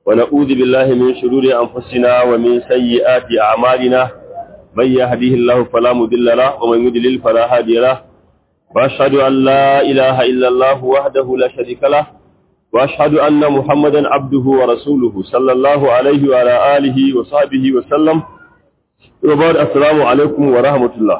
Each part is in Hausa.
ونعوذ بالله من شرور أنفسنا ومن سيئات أعمالنا من يهديه الله فلا مضل له ومن يضلل فلا هادي له وأشهد أن لا إله إلا الله وحده لا شريك له وأشهد أن محمدا عبده ورسوله صلى الله عليه وعلى آله وصحبه وسلم وبعد السلام عليكم ورحمة الله.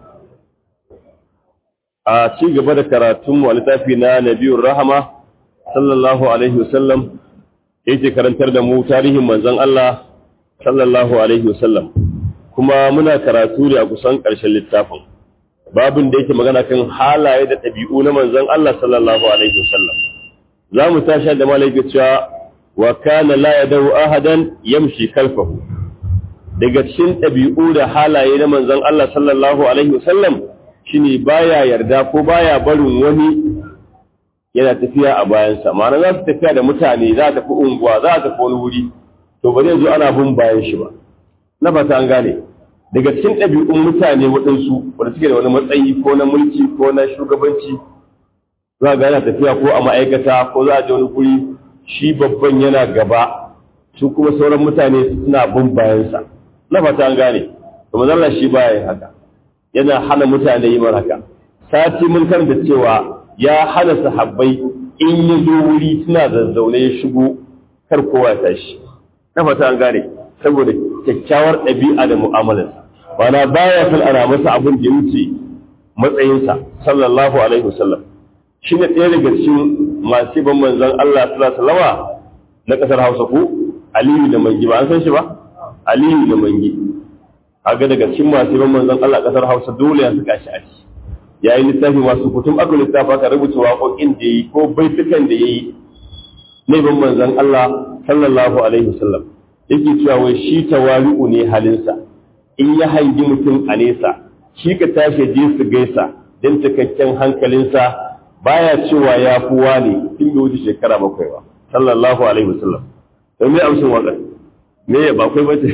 a ci gaba da karatun littafi na Nabiyur Rahama sallallahu alaihi wasallam yake karantar da mu tarihin manzon Allah sallallahu alaihi wasallam, kuma muna karatu ne a kusan ƙarshen littafin babin da yake magana kan halaye da ɗabi'u na manzon Allah sallallahu alaihi wasallam. Za mu tashi da malaka cewa wa kana la yadu ahadan yamshi kalfahu. Daga cikin ɗabi'u da halaye na manzon Allah sallallahu alaihi wasallam shine baya yarda ko baya barin wani yana tafiya a bayansa. Ma'ana za su tafiya da mutane, za ta fi unguwa, za ta fi wani wuri, to ba zai zo ana bin bayan shi ba. Na fata an gane. Daga cikin ɗabi'un mutane waɗansu wanda suke da wani matsayi ko na mulki ko na shugabanci, za ga yana tafiya ko a ma'aikata ko za a je wani guri, shi babban yana gaba, su kuma sauran mutane suna bin bayansa. Na fata an gane. To manzon shi baya yin haka. Yana hana mutane yi haka. Sati mun karanta cewa ya hana sahabbai in ya zo wuri suna zazzaune ya shigo kar kowa ya tashi. Na fata an gane, saboda kyakkyawar ɗabi'a da mu'amalarsa. Bana baya san ana masa abin da ya wuce matsayinsa sallallahu alaihi wasallam. Shi ne ɗaya daga cikin masu ban manzon Allah sallallahu alaihi wasallama na ƙasar Hausa ko Aliyu da Mangi, ba an san shi ba? Aliyu da Mangi. Aga daga cikin masu ban manzon Allah ƙasar Hausa dole ya saka shi a ciki. Yayin littafi masu kutum aka littafa ka rubuta waƙoƙin da yi ko baitukan da yayi ne ban manzon Allah sallallahu alaihi wasallam. Yake cewa wai shi tawali'u ne halinsa. In ya hangi mutum a nesa, shi ka tashi je su gaisa don cikakken hankalinsa, baya cewa ya fi wani tun bai wuce shekara 7 ba sallallahu alaihi wasallam. To me amshin waƙar? Me ya ba kai bace?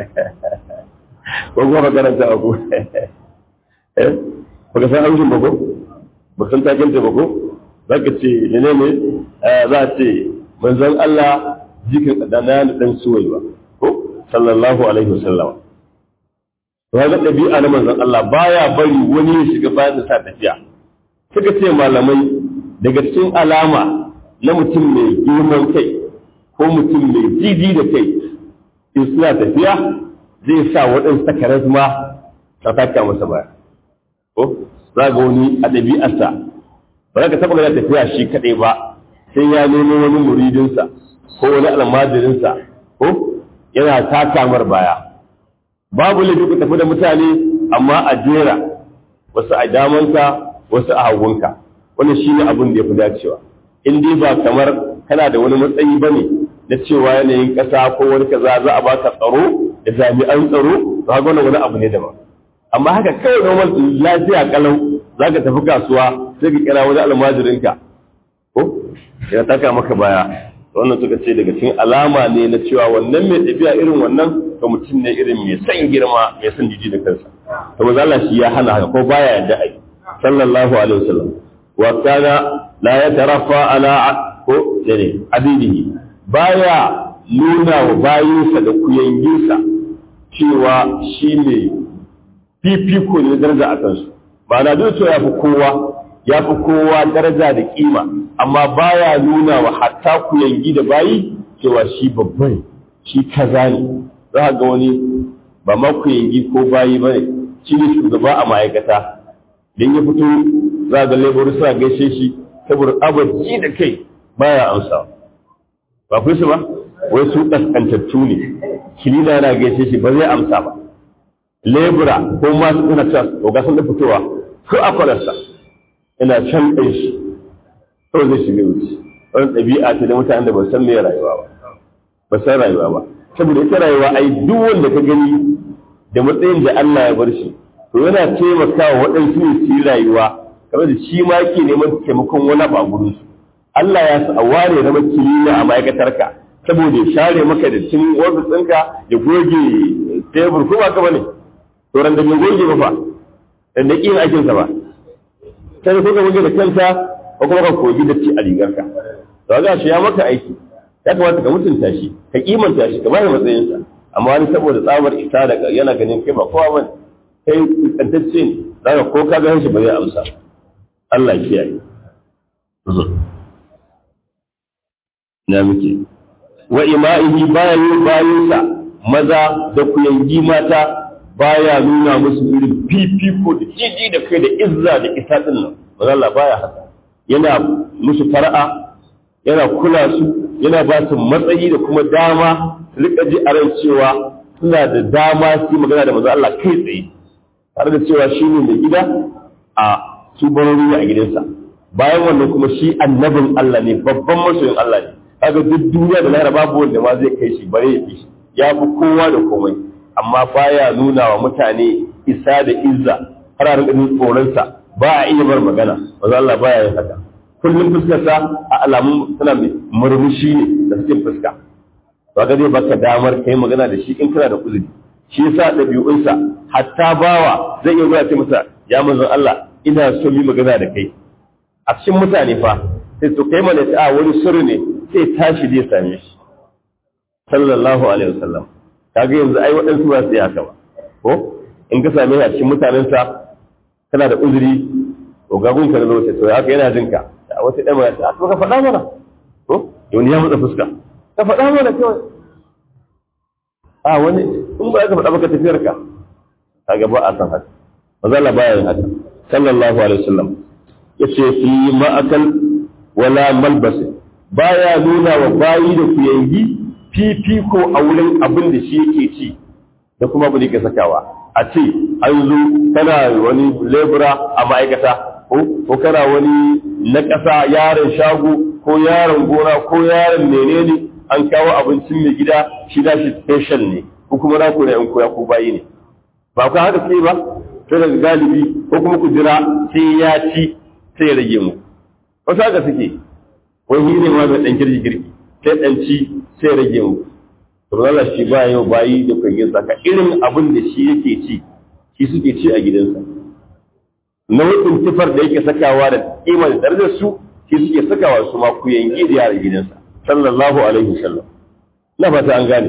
Ko kuma karanta abu. Baka san amshin ba ko? Baka san takinta ba ko? Zaka ce ne za a ce manzon Allah jikin dan suwaiba ko sallallahu alaihi wasallam. Wannan ɗabi'a na manzon Allah baya bari wani ya shiga bayan sa tafiya. Suka ce malamai daga cikin alama na mutum mai girman kai ko mutum mai jiji da kai in suna tafiya zai sa waɗansu takarar ma ta taka masa baya. Ko za ga wani a ɗabi'arsa ba za ka taɓa gana tafiya shi kaɗai ba sai ya nemo wani muridinsa ko wani almajirinsa ko yana taka mar baya. Babu laifi ku tafi da mutane amma a jera, wasu a damanka wasu a hagunka. Wannan shine abin da ya fi dacewa. In dai ba kamar kana da wani matsayi bane na cewa yanayin ƙasa ko wani kaza za a baka tsaro da jami'an tsaro, to ga wani abu ne daban. Amma haka kawai normal lafiya kalau zaka tafi kasuwa sai ka kira wani almajirinka ko ya taka maka baya. Wannan suka ce daga cikin alama ne na cewa wannan mai tafiya irin wannan to mutum ne irin mai san girma, mai san jiji da kansa. To manzo Allah shi ya hana haka ko baya yadda ai sallallahu alaihi wasallam. Wa kana la yatarafa ala ko dare abidihi, baya nuna wa bayinsa da kuyanginsa cewa shi ne fifiko ne daraja a kansu. Ba na dole cewa ya fi kowa daraja da kima, amma baya nuna wa hatta kuyangi da bayi cewa shi babban shi kaza ne. Za ga wani ba ma kuyangi ko bayi bane, shi ne shugaba a ma'aikata. Dan ya fito za ga laboru suna gaishe shi saboda abaji da kai baya amsa. Ba ku su ba? Wai su kaskantattu ne. Kilina yana gaishe shi ba zai amsa ba. Lebura ko ma su kuna cewa to ga sun da fitowa ko a kwalarsa ina can ɗin shi to zai shiga wuce. Wani ɗabi'a ce da mutanen da ba san me rayuwa ba. Ba san rayuwa ba. Saboda ita rayuwa ai duk wanda ka gani da matsayin da Allah ya bar shi to yana taimakawa waɗansu ne su yi rayuwa kamar da shi ma yake neman taimakon wani ba gurin su. Allah ya sa ware na makilina a ma'aikatarka saboda ya share maka da cin ofis ɗinka ya goge tebur ko ba ka bane. To ran da bai goge ba fa dan da kin aikinsa ba. Sai ko ka goge da kanka ko kuma ka koyi da ci a rigarka. To ga shi ya maka aiki ya kamata ka mutunta shi ka kimanta shi ka bayar matsayinsa amma wani saboda tsabar isa da yana ganin kai ba kowa bane kai kantacce ne zaka ko ka ga shi ba zai amsa Allah kiyaye na muke wa ima'ihi bayinsa maza da kuyangi mata baya nuna musu irin fifiko da jiji da kai da izza da isa din nan manzo Allah baya haka yana musu fara'a yana kula su yana ba su matsayi da kuma dama su rika ji a ran cewa suna da dama su magana da manzo Allah kai tsaye tare da cewa shi ne mai gida a su barori a gidansa bayan wannan kuma shi annabin Allah ne babban masoyin Allah ne kaga duk duniya da lahira babu wanda ma zai kai shi bare ya fi shi ya fi kowa da komai amma baya nuna wa mutane isa da izza har a rinka tsoronsa ba a iya bar magana manzo Allah baya yin haka kullum fuskarsa a alamun tana mai murmushi ne da cikin fuska to ga zai baka damar kai magana da shi in kana da uzuri shi yasa dabi'unsa hatta bawa zai iya zuwa ce masa ya manzon Allah ina so yi magana da kai a cikin mutane fa sai to kai mana ta wani sirri ne sai tashi zai same shi sallallahu alaihi wasallam kaga yanzu ai waɗansu ba su yi haka ba ko in ka same shi a cikin mutanensa kana da uzuri to gagun ka zo to haka yana jinka a wata ɗan mai ta to ka faɗa mana ko yau ya mutsa fuska ka faɗa mana kawai a wani in ba ka faɗa baka tafiyar ka kaga ba a san haka manzo Allah baya yin haka sallallahu alaihi wasallam yace fi ma'akal wala malbas baya nuna wa bayi da kuyangi fifiko a wurin abin da shi yake ci da kuma abin da yake sakawa a ce an zo kana wani lebura a ma'aikata ko kana wani na ƙasa yaron shago ko yaron gona ko yaron menene an kawo abincin mai gida shi da shi special ne ko kuma na ku ne in koya ko bayi ne ba ku haka sai ba sai daga galibi ko kuma ku jira sai ya ci sai ya rage mu wasu haka suke wani ne ma mai ɗan girgi sai ɗan ci sai ya rage mu to Allah shi ba yau bayi da kwangin saka irin abin da shi yake ci shi suke ci a gidansa nau'in tufar da yake sakawa da kimar da darajar su shi suke sakawa su ma ku yanki da yaran gidansa sallallahu alaihi wasallam na fata an gane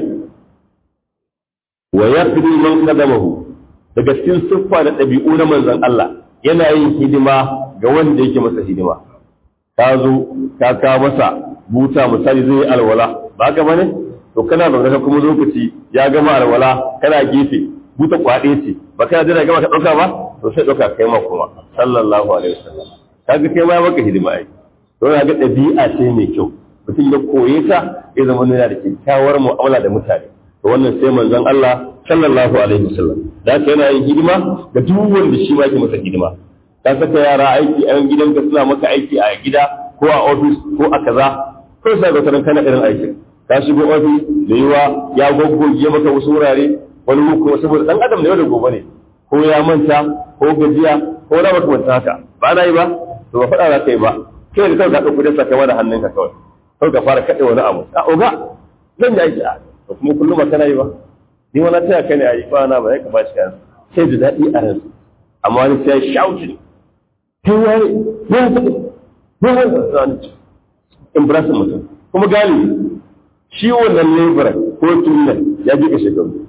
wa yaqdi man qadamahu daga cikin siffa da ɗabi'u na manzon Allah yana yin hidima ga wanda yake masa hidima ka zo ka kawo masa buta misali zai yi alwala ba ka bane to kana da ka kuma lokaci ya gama alwala kana gefe buta kwaɗe ce ba kana jira gama ka ɗauka ba to sai ɗauka kai ma kuma sallallahu alaihi wasallam kaga kai ma maka hidima ai to ga ɗabi'a ce mai kyau mutum ya koye ta ya zama yana da kyakkyawar mu'amala da mutane to wannan sai manzon Allah sallallahu alaihi wasallam da ka yana yin hidima ga duk wanda shi ma yake masa hidima ka saka yara aiki a gidanka suna maka aiki a gida ko a ofis ko a kaza ko sai ga taran kana irin aikin ka shigo ofis da yiwa ya goggoje maka wasu wurare wani ko saboda dan adam ne da gobe ne ko ya manta ko gajiya ko da baka manta haka ba na yi ba to ba faɗa za ka yi ba kai da kanka ka ɗauki da saka da hannunka kawai kawai ka fara kaɗe wani abu a oga zan yi aiki a to kuma kullum ba kana yi ba ni wani taya kai ne a yi ba na ba ya ka ba shi kayan sai da daɗi a ransu amma wani sai shouting kai wani ya faɗi ya wani impress mutum kuma galibi shi wannan labor ko tunan ya ji ka shekaru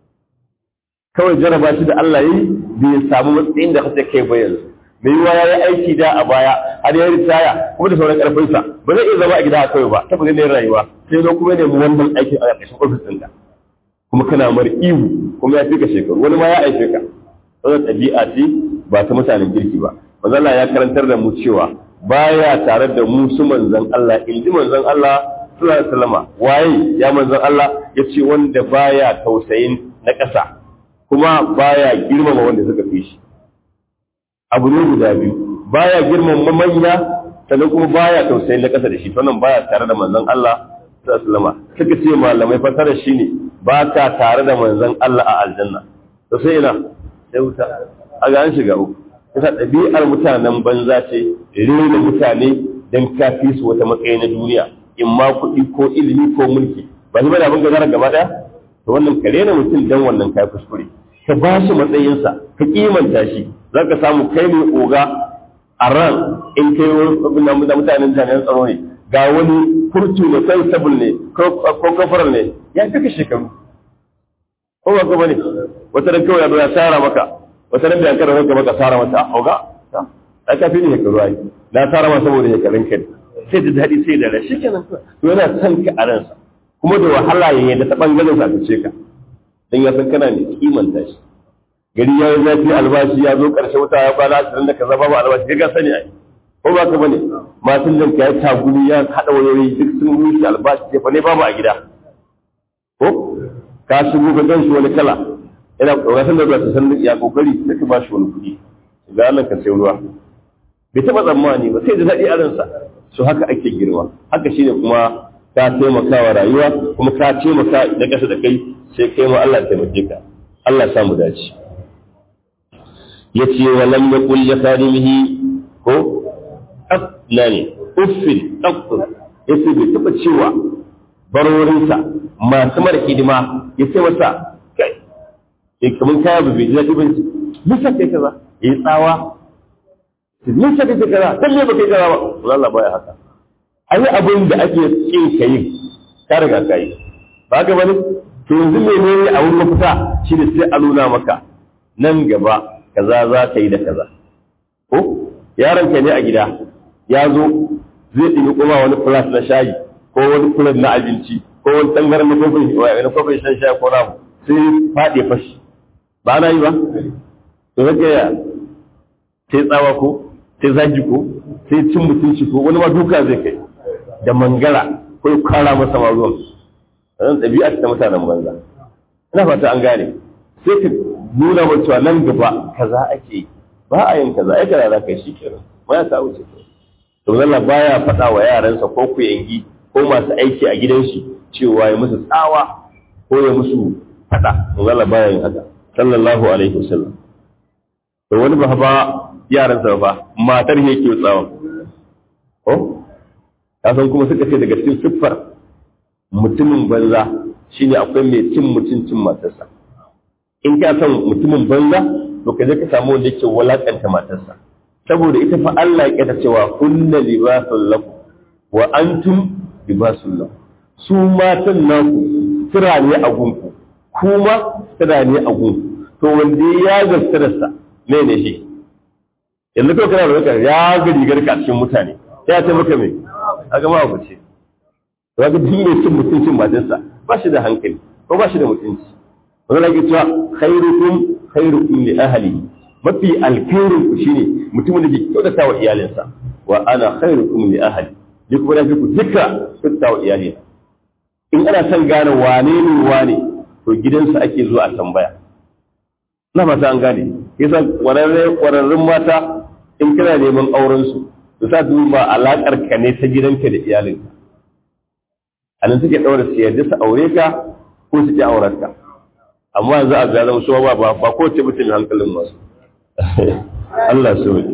kawai jaraba shi da Allah yi bai samu matsayin da kake kai ba yanzu mai yiwa ya yi aiki da a baya har ya ritaya kuma da sauran karfinsa ba zai iya zama a gida a kawai ba ta fi ne rayuwa sai zo kuma nemi wannan aikin a ƙarƙashin ofis ɗinka kuma kana mar ihu kuma ya fi ka shekaru wani ma ya aike ka wannan ɗabi'a ce ba ta mutanen kirki ba manzon Allah ya karantar da mu cewa baya tare da mu su manzon Allah in ji manzon Allah sallallahu alaihi wasallama waye ya manzon Allah ya ce wanda baya tausayin na ƙasa kuma baya girmama wanda suka fi shi abu ne guda biyu baya girmama manya sannan kuma baya tausayin na ƙasa da shi wannan baya tare da manzon Allah sallallahu alaihi wasallama suka ce malamai fasara shine ba ka tare da manzon Allah a aljanna to sai ina sai wuta a ga an shiga uku ita ɗabi'ar mutanen banza ce rena mutane don kafi su wata matsayi na duniya in ma kuɗi ko ilimi ko mulki ba shi ba da abin gazara gaba ɗaya to wannan ka rena mutum don wannan kai kuskure ka ba shi matsayinsa ka kimanta shi za ka samu kai ne oga a ran in kai wani mutanen jami'an tsaro ne ga wani kurtu ne constable ne ko kafarar ne ya kaka shekaru ko ba gaba ne wata ran kawai ya tsara maka wata ran da kada ranka maka tsara mata auga ai ka fi ne shekaru ai na tsara ma saboda shekarun kai sai da dadi sai da rashi kenan to yana son ka a ransa kuma da wahala yayin da ta bangaren sa ta ce ka dan ya san kana ne kimanta shi gari ya yi zafi albashi ya zo karshe wuta ya kwana 20 da kaza babu albashi ga sani ai ko ba ka bane matan nan ka yi tagumi ya hada wayoyi duk sun rushe albashi ce fa ne babu a gida ko ka shigo ka gan shi wani kala ina kokarin da zuwa san ya kokari sai ka ba shi wani kuɗi ga Allah ka sai ruwa bai taba tsammani ba sai da dadi a ransa so haka ake girma haka shine kuma ka taimaka wa rayuwa kuma ka taimaka da kasa da kai sai kai ma Allah taimake ka Allah ya samu dace yace wa lam yaqul li khadimihi ko aflani uffil aqr yace bai taba cewa barorinsa masu mara hidima yace masa kai kaman kaya bai ji daɗi ba musa kai kaza yayi tsawa musa kai kaza dan ne ba kai kaza ba Allah baya haka ai abin da ake kin kai ka riga kai ba ga bane to yanzu menene a wurin mafita shine sai a nuna maka nan gaba kaza za ka yi da kaza ko yaron ka ne a gida ya zo zai ɗiga kuma wani plus na shayi ko wani plus na abinci ko wani tangaran na kofin shan shayi ko ramu sai faɗi fashi ba na yi ba to zaka ya sai tsawa ko sai zagi ko sai cin mutunci ko wani ma duka zai kai da mangara ko kara masa ma ruwan wannan ɗabi'a ta mutanen banza ina fata an gane sai ka nuna wa cewa nan gaba kaza ake yi ba a yin kaza ai kaza za ka yi shi kenan ma ya ta wuce to Allah baya faɗa wa yaransa ko ku yangi ko masu aiki a gidan shi cewa ya musu tsawa ko ya musu faɗa to Allah baya yin haka sallallahu alaihi wasallam to wani ba yaransa ba matar yake tsawa ko kasan kuma suka ce daga cikin siffar mutumin banza shine akwai mai cin mutuncin matarsa in ka san mutumin banza to ka je ka samu wanda yake walakanta matarsa saboda ita fa Allah ya kada cewa kunna libasul lakum wa antum libasul lakum su matan naku sira ne a gunku kuma sira ne a gunku to wanda ya gaskarsa me ne shi yanzu ko kana da ya ga rigar ka cikin mutane sai ya ce maka me a gama abu ce to ga din mai cin mutuncin matarsa ba shi da hankali ko ba shi da mutunci wanda yake cewa khairukum li ahli mafi alkhairin ku shine mutumin da ke kyautata wa iyalinsa wa ana khairukum li ahli duk wanda ku duka kyautata wa iyalina in ana son gane wane ne wane to gidansa ake zuwa a tambaya na fata an gane yasa kwararrun mata in kana neman auren su to sa duba alakar ka ne ta gidanka da iyalinka anan suke daura su yadda su aure ka ko su ki auren ka amma yanzu a ga zama so ba ko ce mutum hankalin masu Allah so ne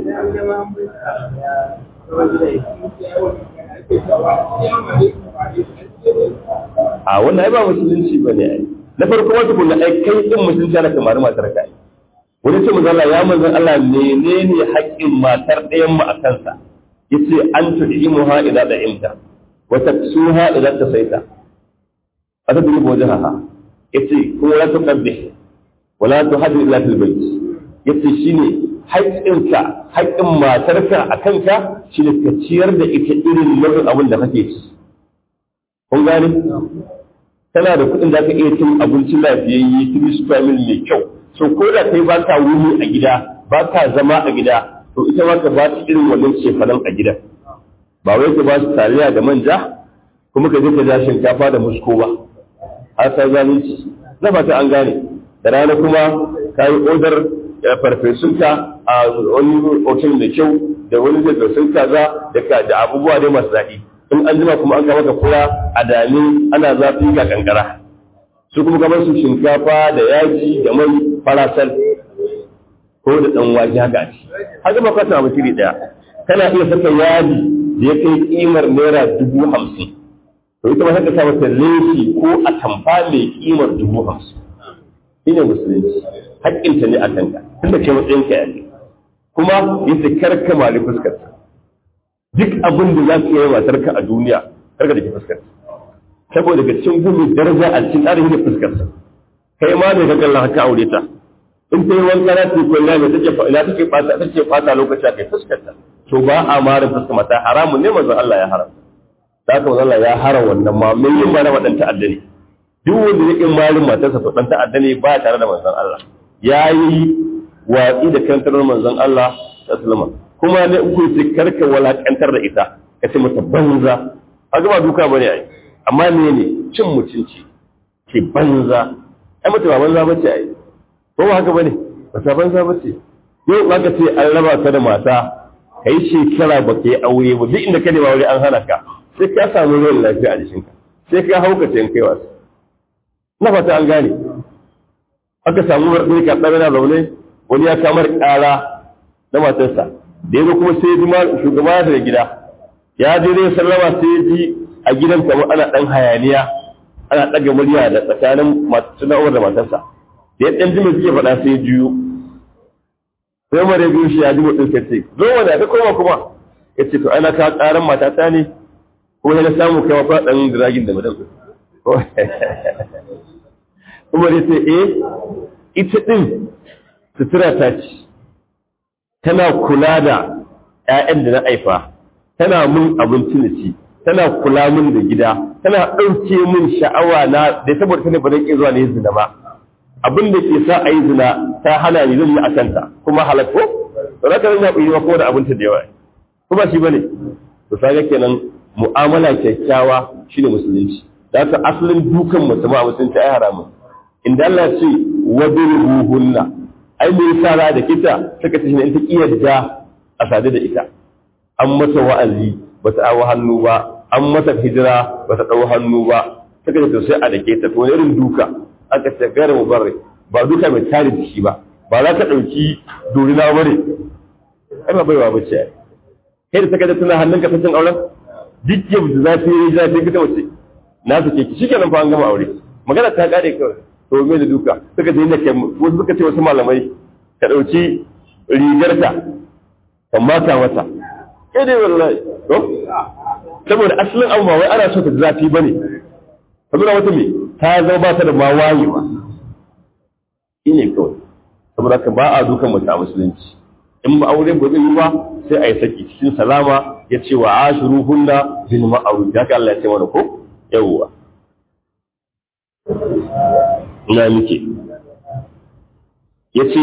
a wannan ai ba musulunci bane ai na farko wata kun ai kai din musulunci da kamar matar ka wani ce manzo Allah ya manzo Allah menene haƙƙin matar ɗayan mu a kansa yace an tu'imuha idza da'imta wa taksuha idza tasaita ata bi wajhaha yace ko la tuqabbih wa la tuhaddu illa fil bayt yace shine haƙƙinka haƙƙin matarka a kanka shine ka ciyar da ita irin nau'in abin da kake ci kun gane tana da kuɗin da ka iya cin abinci lafiyayye three square meal mai kyau so ko da kai ba ka wuni a gida ba ka zama a gida to ita ma ka ba ta irin wannan shefanan a gida ba wai ka ba su taliya da manja kuma ka je ka ja shinkafa da musko ba har sai zalunci na fata an gane da rana kuma ka yi odar farfesunka a wani hotel da kyau da wani farfesun kaza da abubuwa dai masu daɗi in an jima kuma an kama ka kura a dami ana zafi ga kankara su kuma kamar su shinkafa da yaji da mai farasal ko da ɗan wake haka ce haka ba kwata abu shiri ɗaya kana iya saka yaji da ya kai kimar naira 50,000 to ita ma haka sa mata leshi ko a tamfa mai kimar 50,000 shine musulunci haƙƙinta ne a kanka tunda kai matsayin ka yanzu kuma yace karka mali fuskarta duk abin da za ka yi matarka a duniya karka da ke fuskar saboda daga cikin gumi daraja a cikin tsarin da fuskar sa kai ma da ka kalla haka aure ta in ta yi wanka na ta kwalla ne take fata lokaci a kai fuskar ta to ba a mara fuskar mata haramun ne manzon Allah ya haram da haka manzon Allah ya haram wannan ma mai yin mara wadan ta'adda ne duk wanda ya kin malin matarsa to dan ta'adda ne ba tare da manzon Allah yayi watsi da kantar manzon Allah sallallahu alaihi wasallam kuma ne uku ce karka walakantar da ita ka ce mata banza a gaba duka bane ai amma ne cin mutunci ke banza ai mata ba banza bace ai ko ba haka bane ba ta banza bace yau zaka ce an raba ka da mata kai shekara ba kai aure ba duk inda ka ne ba aure an hana ka sai ka samu ruwan lafiya a jikinka sai ka hauka ce in kai wasu na fata an gane aka samu wani ka tsara na zaune wani ya kamar ƙara na matarsa da yanzu kuma sai ji shugaba daga gida ya je zai sallama sai ya ji a gidan kamar ana ɗan hayaniya ana ɗaga murya da tsakanin sunawar da matarsa da ya ɗan jima suke faɗa sai ya juyo sai mara biyu shi ya ji mutum sai ce zo wanda ta koma kuma ya ce to ana ka ƙaran matata ne ko ya samu kai mafa ɗan diragin da mutum kuma ya ce ita ɗin sutura ta ce tana kula da ‘ya'yan da na haifa, tana mun abinci na ci, tana kula mun da gida, tana ɗauke mun sha'awa na da saboda ta ne ba zan iya zuwa na yi zina ba. Abin da ke sa a yi zina ta hana ni zan yi a kanta, kuma halakko, to za ka zan yaɓi yi kuma da abinci da yawa. Kuma shi ba ne, to sa kenan mu'amala kyakkyawa shi ne musulunci. Da haka asalin dukan mutum a musulunci ai haramun. Inda Allah ce wadruhunna ai me yasa ra da kita suka ce in ta kiyarda a sadu da ita an mata wa'azi ba ta awo hannu ba an mata hijira ba ta dawo hannu ba suka ce to sai a dake ta to irin duka aka ce gare mubarri ba duka mai tare da shi ba ba za ka dauki dorina bare ai ba baiwa bace ai kai da saka da tana hannunka ta cin auren duk yau da zafi kita wace na sake ki shikenan fa an gama aure magana ta kare kawai to me da duka suka ce inda wasu suka ce wasu malamai ka dauki rigarta kan mata mata kai dai wallahi to saboda asalin abu ba wai ana so ta zafi bane saboda wata me ta zo ba ta da ma wayewa shine kawai saboda ka ba a dukan mace a musulunci in ba aure ba zai yi ba sai a yi saki cikin salama ya ce wa ashiruhunna bil ma'ruf haka Allah ya ce mana ko yawwa ina muke yace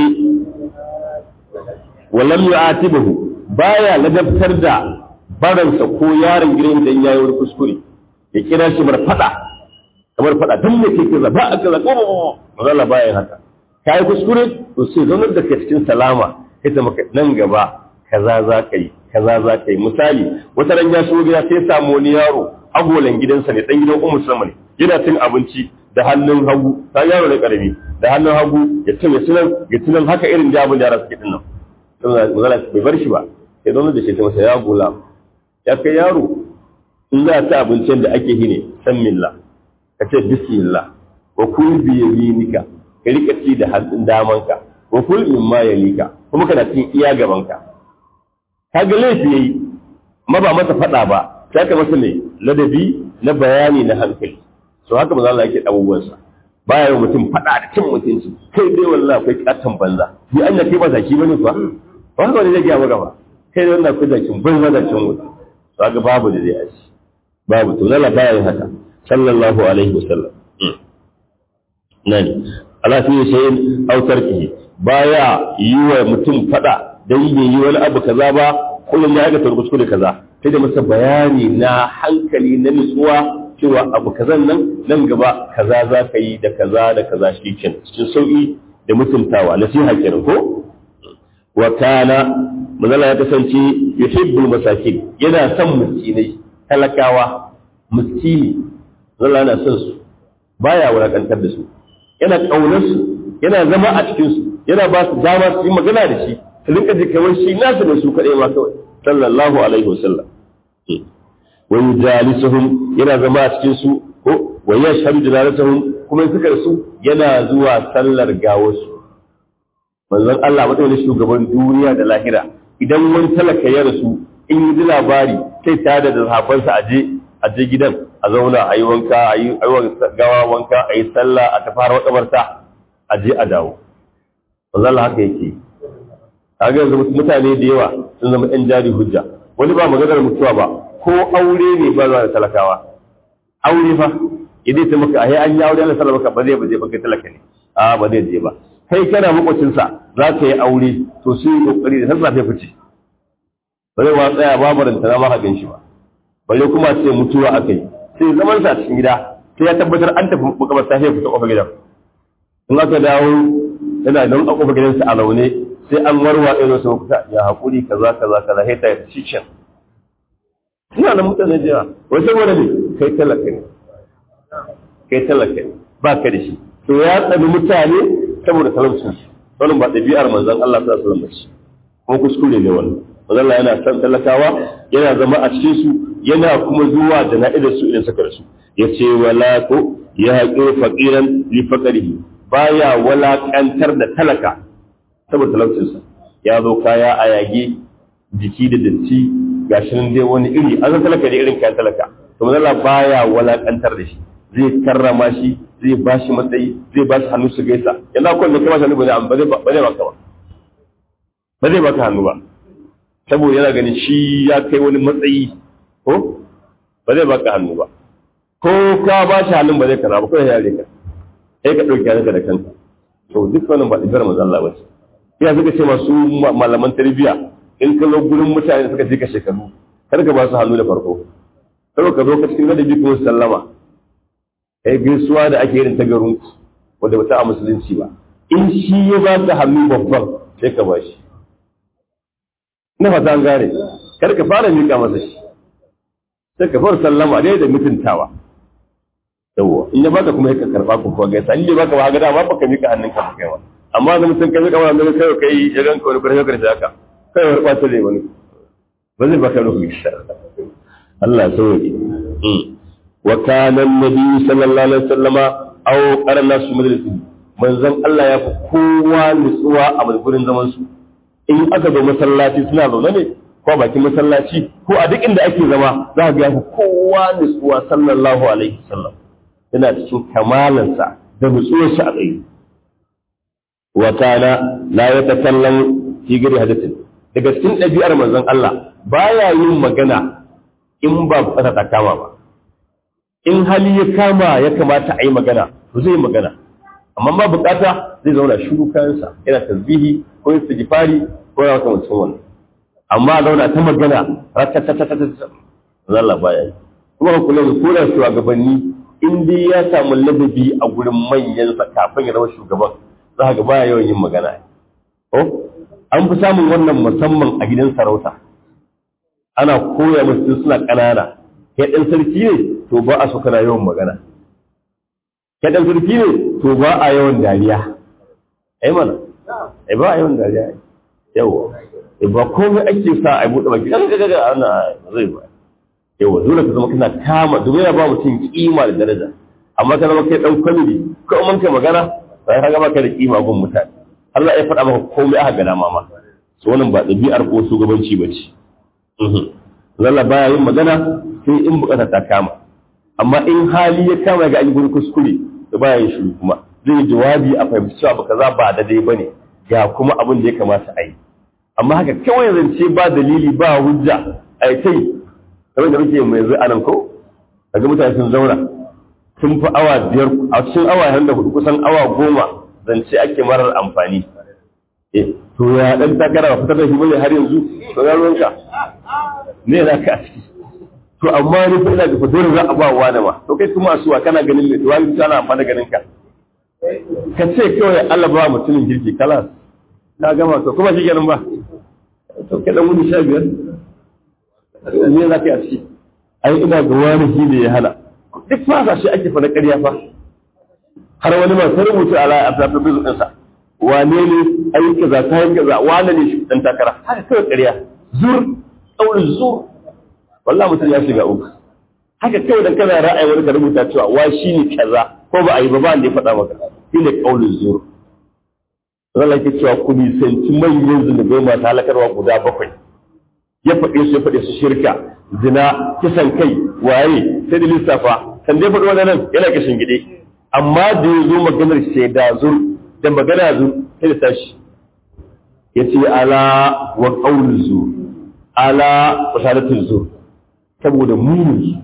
walam yu'atibuhu baya ladabtar da baransa ko yaron gidan idan yayi wani kuskure ya kira shi bar fada kamar fada dan me kake kaza ba aka zako ba Allah baya haka kai kuskure to sai zaunar da kai cikin salama ita maka nan gaba kaza za ka yi misali wata ran ya shigo gida sai samu wani yaro agolan gidansa ne dan gidan Ummu Salma ne yana cin abinci da hannun hagu ta yaro da karami da hannun hagu ya tunan haka irin da abin da yara suke dinnan sai bai bar shi ba sai don da shi ta masa ya gula ya kai yaro in za ta abincin da ake hine san millah ka ce bismillah wa kul bi yaminika ka rika ci da hannun damanka wa kul mimma yalika kuma kana cin iya gabanka kaga laifi yayi ma ba masa fada ba sai ka masa ne ladabi na bayani na hankali so haka manzo Allah yake abubuwansa baya yi mutum fada da cin mutunci kai dai wallahi akwai katan banza ni an da kai ba zaki bane kuwa ba haka ne zai ga maka ba kai dai wannan akwai zakin banza da cin mutunci so haka babu da zai aci babu to Allah baya yin haka sallallahu alaihi wasallam nani Allah sai ya ce autarki baya yi wa mutum fada dan bai yi wani abu kaza ba kullum ya ga turkusku da kaza sai da masa bayani na hankali na nutsuwa cewa abu kazan nan gaba kaza za ka yi da kaza shi kenan cikin sauki da mutuntawa nasiha kenan ko wa kana manzala ya kasance yuhibbul masakin yana son miskinai talakawa miskini manzala yana son su baya wulakantar da su yana kaunar su yana zama a cikin su yana ba su dama su yi magana da shi su rinka ji kawai shi nasu da su kadai ma kawai sallallahu alaihi wasallam wa yujalisuhum yana zama a cikin su ko wa yashhadu jalalatuhum kuma suka su yana zuwa sallar gawarsu manzon Allah matsayin shugaban duniya da lahira idan wani talaka ya rasu in yi ji labari sai ta da sahabbansa a je gidan a zauna a yi wanka a yi gawa wanka a yi sallah a tafi har wakabarta a je a dawo manzon haka yake kaga yanzu mutane da yawa sun zama yan jari hujja wani ba maganar mutuwa ba ko aure ne ba za da talakawa aure fa idan ta maka ai an yi aure Allah sallama ba zai ba kai talaka ne a ba zai je ba kai kana makocin sa za ka yi aure to sai kokari da sallah sai fice ba zai wa tsaya babarin ta ma hakan shi ba balle kuma sai mutuwa akai sai zaman sa cikin gida sai ya tabbatar an tafi makabar sai fita kofar gidan in aka dawo yana nan a kofar gidansa a laune sai an warwa irin su kusa ya hakuri kaza sai ta cikin ina nan mutane jiya wai saboda ne kai talaka ne ba ka da shi to ya tsani mutane saboda talaucin su wannan ba ɗabi'ar manzon Allah sallallahu alaihi wasallam kuma kuskure ne wannan manzon Allah yana san talakawa yana zama a cikin su yana kuma zuwa jana'idar su idan suka rasu yace wala ko ya haƙo faqiran li faqrihi baya walakantar da talaka saboda talaucin sa ya zo kaya a yage jiki da datti gashi nan dai wani iri an san talaka da irin kayan talaka to manzon Allah baya walakantar da shi zai karrama shi zai ba shi matsayi zai ba shi hannu su gaisa yanzu akwai da kama hannu ba zai baka hannu ba saboda yana ganin shi ya kai wani matsayi ko ba zai baka hannu ba ko ka ba shi hannun ba zai kaza ba kawai yare ka sai ka ɗauki hannunka da kanka to duk wannan ba ɗigar manzon Allah ba ce ya suka ce masu malaman tarbiyya in ka zo gurin mutane suka ce ka shekaru kar ka ba su hannu da farko kar ka zo ka cikin ladabi kuma sallama kai gaisuwa da ake irin ta garin wanda ba ta a musulunci ba in shi ya ba ka hannu babban sai ka ba shi ina fata an gane kar ka fara miƙa masa shi sai ka fara sallama dai da mutuntawa yawa in ya baka kuma ya karba ku ko gaisa in ya baka ba ga da ba ka miƙa hannunka ba kai wa amma da mutum kai kamar da kai ya ganka wani kurje kurje haka kai ya rubuta dai wani ba zai baka ruhu insha Allah sauki wa kana annabi sallallahu alaihi wasallama aw qarna su majalisi manzon Allah ya fi kowa nutsuwa a gurin zaman su in aka zo masallaci suna zaune ne ko bakin masallaci ko a duk inda ake zama za ga ya fi kowa nutsuwa sallallahu alaihi wasallam yana cikin kamalansa da nutsuwar shi a tsaye wa kana la yatakallamu fi gari hadathin daga cikin ɗabi'ar manzon Allah baya yin magana in ba fata ta kama ba in hali ya kama ya kamata a yi magana to zai magana amma ba bukata zai zauna shiru kayansa yana tasbihi ko istighfari ko ya wata mutum wannan amma zauna ta magana ratatatatata Allah baya yi kuma kula da koran shugabanni in dai ya samu ladabi a gurin manyan sa kafin ya zama shugaban za ka ga baya yawan yin magana an fi samun wannan musamman a gidan sarauta ana koya musu suna ƙanana kai ɗan sarki ne to ba a so kana yawan magana kai ɗan sarki ne to ba a yawan dariya ai mana ai ba a yawan dariya yawa ba komai ake sa a buɗe baki kan ga ana zai ba yawa dole ka zama kana kama domin ya ba mutum kima da daraja amma ka zama kai ɗan kwamidi ko mun kai magana sai ka ga baka da kima gun mutane Allah ya faɗa maka komai aka ga dama ma so wannan ba ɗabi'ar ko shugabanci ba ce Allah baya yin magana sai in bukata ta kama amma in hali ya kama ga an yi kuskure da baya yin shiru kuma zai yi jawabi a fahimci cewa ba kaza ba daidai bane ga kuma abin da ya kamata a yi amma haka kawai zance ba dalili ba hujja a kai kamar da muke mai yanzu anan ko daga mutane sun zauna sun fi awa 5 a cikin awa 4 kusan awa 10 zance ake marar amfani to ya dan takara ba fitar da shi bane har yanzu to ya ruwanka ne za ka ciki to amma ni fa ina ga dole za a ba wa ma to kai kuma asuwa kana ganin me wani kana amfani ganin ka ka ce kawai Allah ba mutumin girki kala ka gama to kuma shi kenan ba to kai dan gudu 15 me za ka yi ai ina ga wani shi ne ya hana duk fa shi ake fa na ƙarya fa har wani ma sai rubuta ala a tafi bizu sa wane ne ayyuka za ta yi kaza wane ne shi dan takara haka kawai ƙarya zur zur wallahi mutum ya shiga uku haka kawai dan kana ra'ayi wani ka rubuta cewa wa shi ne kaza ko ba a yi ba ba ne faɗa maka shi ne qaulul zur Allah ke cewa ku bi sanci manyan zunubai masu halakarwa guda 7 ya faɗe su shirka, zina, kisan kai, waye, sai da lissafa, kan dai faɗi wannan yana kashin gide. Amma da ya zo maganar shaida zur da magana zur sai da tashi. Ya ce ala wa ƙaunin zur, ala wa shahadatul zur, saboda muni.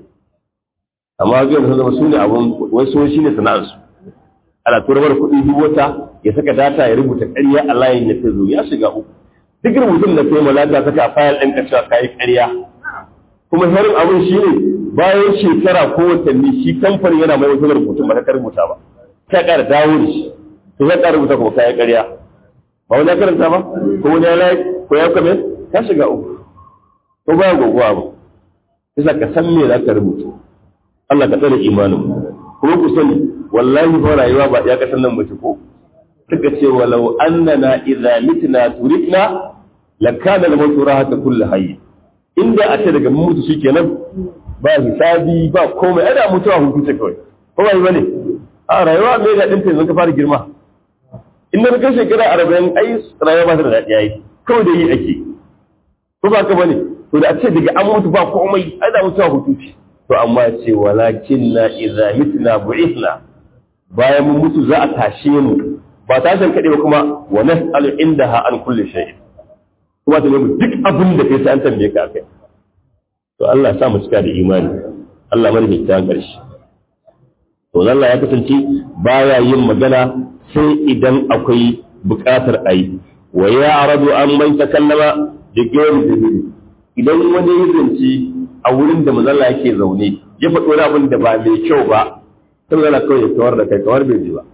Amma zai yanzu zama su ne abin wai so shi ne sana'arsu. Ana turamar kuɗi duk wata ya saka data ya rubuta ƙarya a layin ya zo ya shiga uku. Duk rubutun da sai malaka saka fayil ɗin ka cewa kayi ƙarya. Kuma harin abin shi ne bayan shekara ko watanni shi kamfanin yana mai wata rubutun ba ta rubuta ba. Ka ƙara dawo da shi. To ya ƙara rubuta kuma kayi ƙarya. Ba wani ya karanta ba? Ko wani ya layi ko ya kame? Ka shiga uku. Ko ba gogowa ba. Bisa ka san me za ka rubuta. Allah ka tsare imanin. Kuma ku sani wallahi ba rayuwa ba ya kasan nan mace ko suka ce walau annana idza mitna turikna lakana lamautu rahata kulli hayy inda a ce daga mutu shikenan ba hisabi ba komai ada mutuwa hukunce kawai ko bai bane a rayuwa me da dinta yanzu ka fara girma inda ka shekara 40 ai rayuwa ba ta da dadi yayi kawai da yi ake ko ba ka bane to da a ce daga an mutu ba komai ada mutuwa hukunci to amma ce walakinna idza mitna bu'ithna bayan mun mutu za a tashe mu ba tashin kaɗai ba kuma wa nas'alu indaha an kulli shay'in kuma ta nemi duk abin da kai sai an tambaye ka kai to Allah ya sa mu cika da imani Allah mana hikta karshe to Allah ya kasance baya yin magana sai idan akwai buƙatar ayi wa ya aradu an man takallama da gairu dalili idan wani ya zance a wurin da manzon yake zaune ya faɗo wani abin da ba mai kyau ba sai yana kawai ya kawar da kai kawar bai ji ba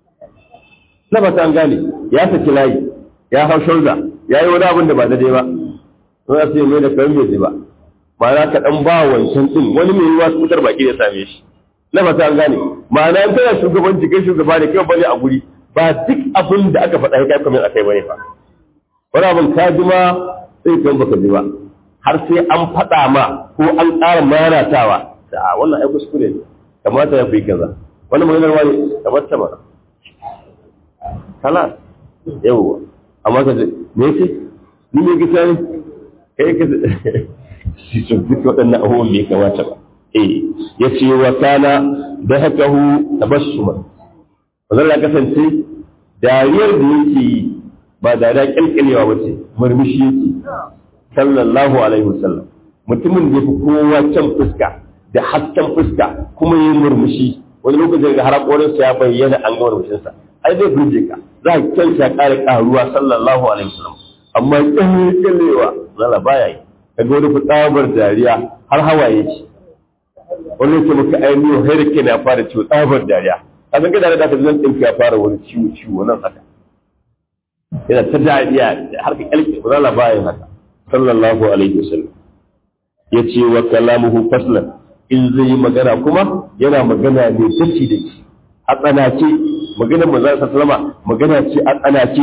na ba an gane ya saki layi ya hau shulda ya yi wani abin da ba daidai ba sai sai mai da kawai bai ji ba ma'ana ka dan ba wancan din wani mai yiwa cutar baki ya same shi na ba an gane ma'ana in kana shugabanci kai shugaba ne kai bane a guri ba duk abin da aka faɗa kai kamar akai bane fa wani abin ka ji ma sai kan baka ji ba har sai an faɗa ma ko an ƙara manatawa da wannan ai kuskure ne kamata ya fi kaza wani maganar wani kamar ta ba kala yawwa amma ka me ce ni ne gita ne kai ka shi sun fi waɗannan abubuwan bai kamata ba ya ce wa kana da haka hu tabassuma wannan ya kasance dariyar da yake yi ba dariya kyalkyalewa ba ce murmushi yake sallallahu alaihi wasallam mutumin da ya fi kowa can fuska da hasken fuska kuma yin murmushi wani lokacin da harakorinsa ya bayyana an ga murmushinsa ai zai burge ka za ka kyan ya ƙara ƙaruwa sallallahu alaihi wasallam amma kyalewa zala baya yi ka ga wani tsabar dariya har hawaye ce wani yake maka ainihin hairake na fara ciwo tsabar dariya a zan gada da ka zan ɗinka ya fara wani ciwo nan haka yana ta dariya har ka kyalke zala baya haka sallallahu alaihi wasallam ya ce wa kalamuhu faslan in zai yi magana kuma yana magana ne dace da shi a tsanace maganar manzon sallama magana ce a tsanace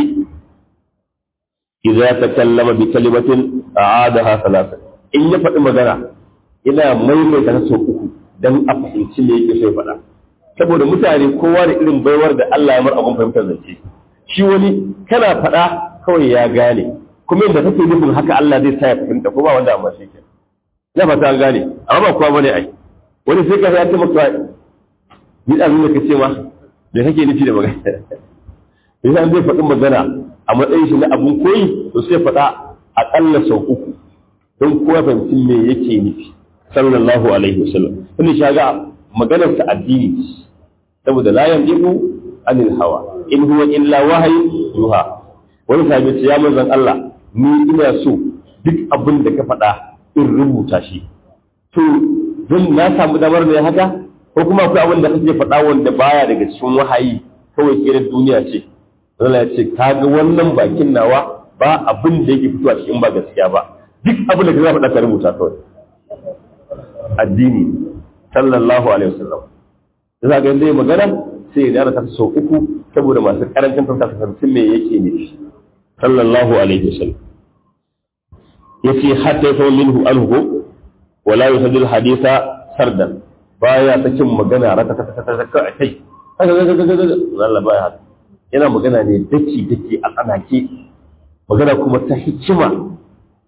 idza takallama bi kalimatin a'adaha thalatha in ya faɗi magana ina maimaita ta sau uku dan a fahimci me yake so ya faɗa saboda mutane kowa da irin baiwar da Allah ya mar abun fahimtar zance shi wani kana faɗa kawai ya gane kuma inda kake nufin haka Allah zai sa ya fahimta ko ba wanda amma shi ke ya fata an gane amma ba kowa bane ai wani sai ka ya ce maka ni da abin da kace ma da kake nufi da magana idan zai faɗi magana a matsayin shi na abun koyi to sai faɗa aƙalla sau uku don kowa fahimci me yake nufi sallallahu alaihi wasallam wani shaga maganar ta addini saboda la yandiku anil hawa in huwa illa wahyi yuha wani sahabi ce ya manzon Allah ni ina so duk abin da ka faɗa in rubuta shi to zan na samu damar ne haka ko kuma akwai abin da kake faɗa wanda baya daga cikin wahayi kawai ke duniya ce Allah ya ce kaga wannan bakin nawa ba abin da yake fitowa cikin ba gaskiya ba duk abin da ka faɗa ka rubuta kawai addini sallallahu alaihi wasallam da ga yanda magana sai ya ta sau uku saboda masu karancin fahimta me yake nufi sallallahu alaihi wasallam yace hatta fa minhu anhu wala yusadil haditha sardan baya sakin magana raka kai Allah baya haka yana magana ne daki a tsanake magana kuma ta hikima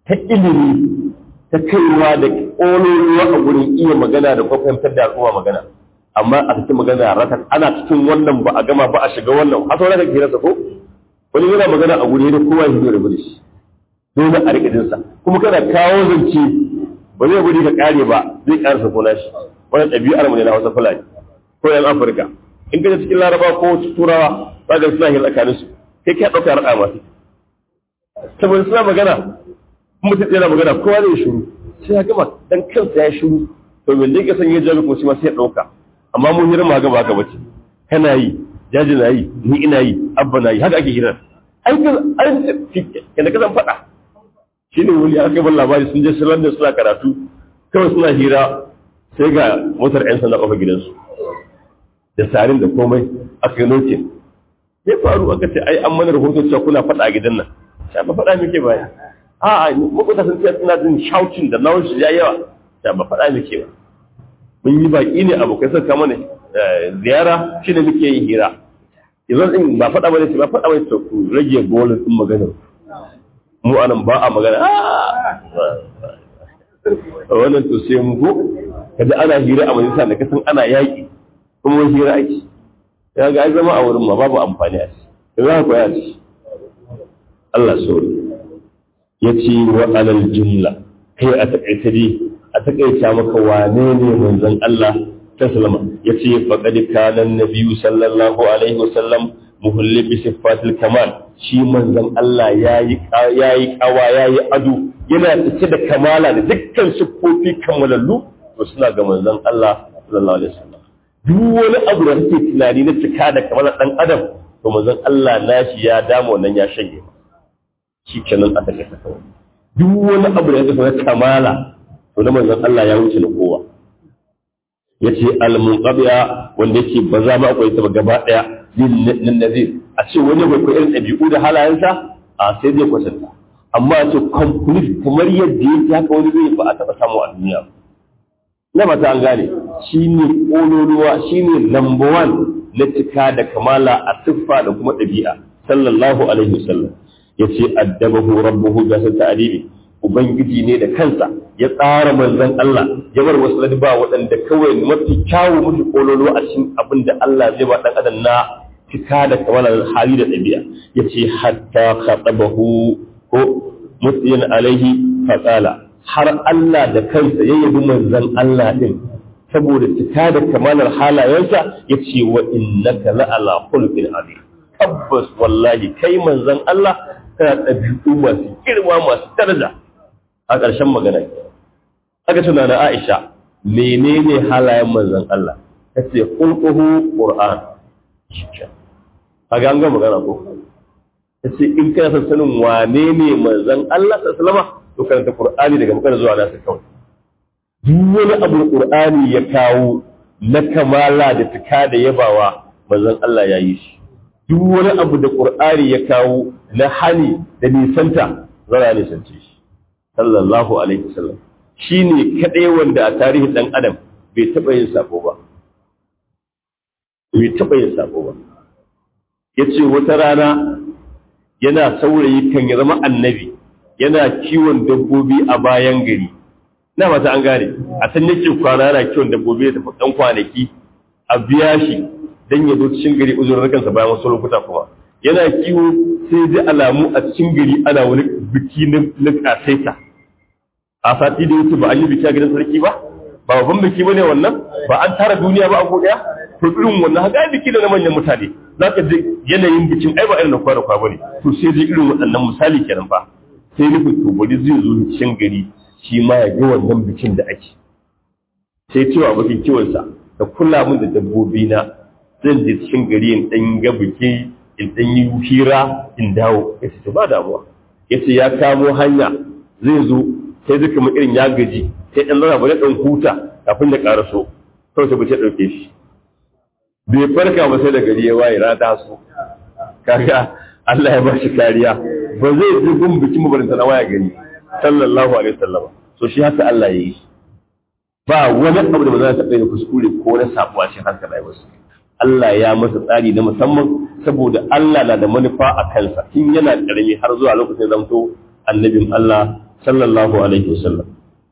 ta ilimi ta kaiwa da ƙololuwa a gurin iya magana da kwafahimtar da al'umma magana, amma a cikin magana ratar ana cikin wannan ba a gama ba a shiga wannan har sauran da ke rasa ko wani yana magana a guri da kowa ya zo da gudu shi dole a rikidinsa kuma kana kawo zance ba zai gudu ka kare ba zai karasa kona shi wani ɗabi'ar mu ne na Hausa Fulani ko yan Afirka in ka cikin Laraba ko Turawa ba ga suna yin tsakanin su kai ka ɗauka raɗa masu saboda suna magana mutum yana magana kowa zai shiru sai ya gama dan kansa ya shiru to me ne ka san ya jabi kuma shi ma sai ya ɗauka amma mun hirar ma gaba haka bace kana yi jaji na yi ni ina yi abba na yi haka ake hirar ai kana ka san faɗa shine wani aka bar labari sun je shirar da suna karatu kawai suna hira sai ga motar 'yan sanda ƙofar gidansu da sarin da komai aka yi nokin ya faru aka ce ai an mana rahoton cewa kuna faɗa a gidan nan sai ba faɗa muke ba a makwata sun ce suna jin shouting da nawon shi ya yawa sai ba faɗa muke ba mun yi baƙi ne abokai suka kama ne ziyara shi ne muke yin hira yanzu in ba faɗa bane ba faɗa bane to ku rage golin din maganar mu anan ba a magana wannan to sai mu ko kaji ana hira a majalisa da kasan ana yaƙi kuma wani hira ake ya ga zama a wurin ma babu amfani a ci za ku ya ci Allah sori ya ce wa alal jumla kai a taƙaita dai a taƙaita maka wane ne manzon Allah ta salama ya ce faƙaɗi kanan nabiyu sallallahu alaihi wasallam muhulli bi sifatil kamal shi manzon Allah yayi kawa yayi ado yana cike da kamala da dukkan siffofi kamalallu to suna ga manzon Allah sallallahu alaihi wasallam duk wani abu da kake tunani na cika da kamala dan adam to manzon Allah nashi ya damo nan ya shige shi kenan aka ga ta kawai duk wani abu da kake na kamala to na manzon Allah ya wuce na kowa yace al-munqabiya wanda yake ba za mu akwai ta gaba daya lin nazir a ce wani bai ko irin dabi'u da halayensa a sai zai kwatanta amma a ce complete kamar yadda yake haka wani zai ba a taba samu a duniya na mata an gane shine kololuwa shine number 1 na cika da kamala a siffa da kuma dabi'a sallallahu alaihi wasallam yace addabahu rabbuhu bi ta'dibi ubangiji ne da kansa ya tsara manzon Allah ya bar wasu ladba waɗanda kawai mafi kyawu mafi kololo a cikin abin da Allah zai ba dan adam na cika da kamalar hali da ɗabi'a yace hatta khatabahu ko mutiyan alaihi faqala har Allah da kansa ya yabi manzon Allah din saboda cika da kamalar halayensa yace wa innaka la'ala khuluqin azim tabbas wallahi kai manzon Allah kana ɗabi'u masu girma masu daraja a ƙarshen magana aka tuna na Aisha menene halayen manzon Allah tace khulquhu qur'an kaga an ga magana ko tace in kana son sanin wane ne manzon Allah sallallahu alaihi wasallam to karanta qur'ani daga magana zuwa nasa kawai duk wani abu qur'ani ya kawo na kamala da tuka da yabawa manzon Allah ya yi shi duk wani abu da qur'ani ya kawo na hali da nisanta zara nisance shi sallallahu alaihi wasallam shine kadai wanda a tarihin dan adam bai taba yin sabo ba yace wata rana yana saurayi kan ya zama annabi yana kiwon dabbobi a bayan gari na mata an gane a san yake kwana yana kiwon dabbobi da dan kwanaki a biya shi dan ya zo cikin gari uzurin kansa bayan wasu lokuta kuma yana kiwo sai ji alamu a cikin gari ana wani biki na kasaita a sati da yake ba an yi biki a gidan sarki ba ba babban biki bane wannan ba an tara duniya ba a ko daya to irin wannan haka biki da na manyan mutane zaka ji yanayin bikin ai ba irin na kwa bane to sai ji irin waɗannan misali kenan fa sai nufin to bari zai zo cikin gari shi ma ya ga wannan bikin da ake sai cewa abokin kiwonsa da kula min da dabbobi na zan je cikin gari in dan ga biki in dan yi hira in dawo yace to ba damuwa yace ya kamo hanya zai zo sai duka mu irin ya gaji sai dan zama bari dan huta kafin ya karaso to sai bace dauke shi bai farka ba sai da gari ya waye rata su kaga Allah ya ba shi kariya ba zai ji gun bikin mubarinta na waya gani sallallahu alaihi wasallam so shi haka Allah ya yi ba wani abu da ba za ta taɓa da kuskure ko na sabuwa shi haka da wasu Allah ya masa tsari na musamman saboda Allah na da manufa a kansa tun yana ƙarami har zuwa lokacin zamto annabin Allah sallallahu alaihi wasallam.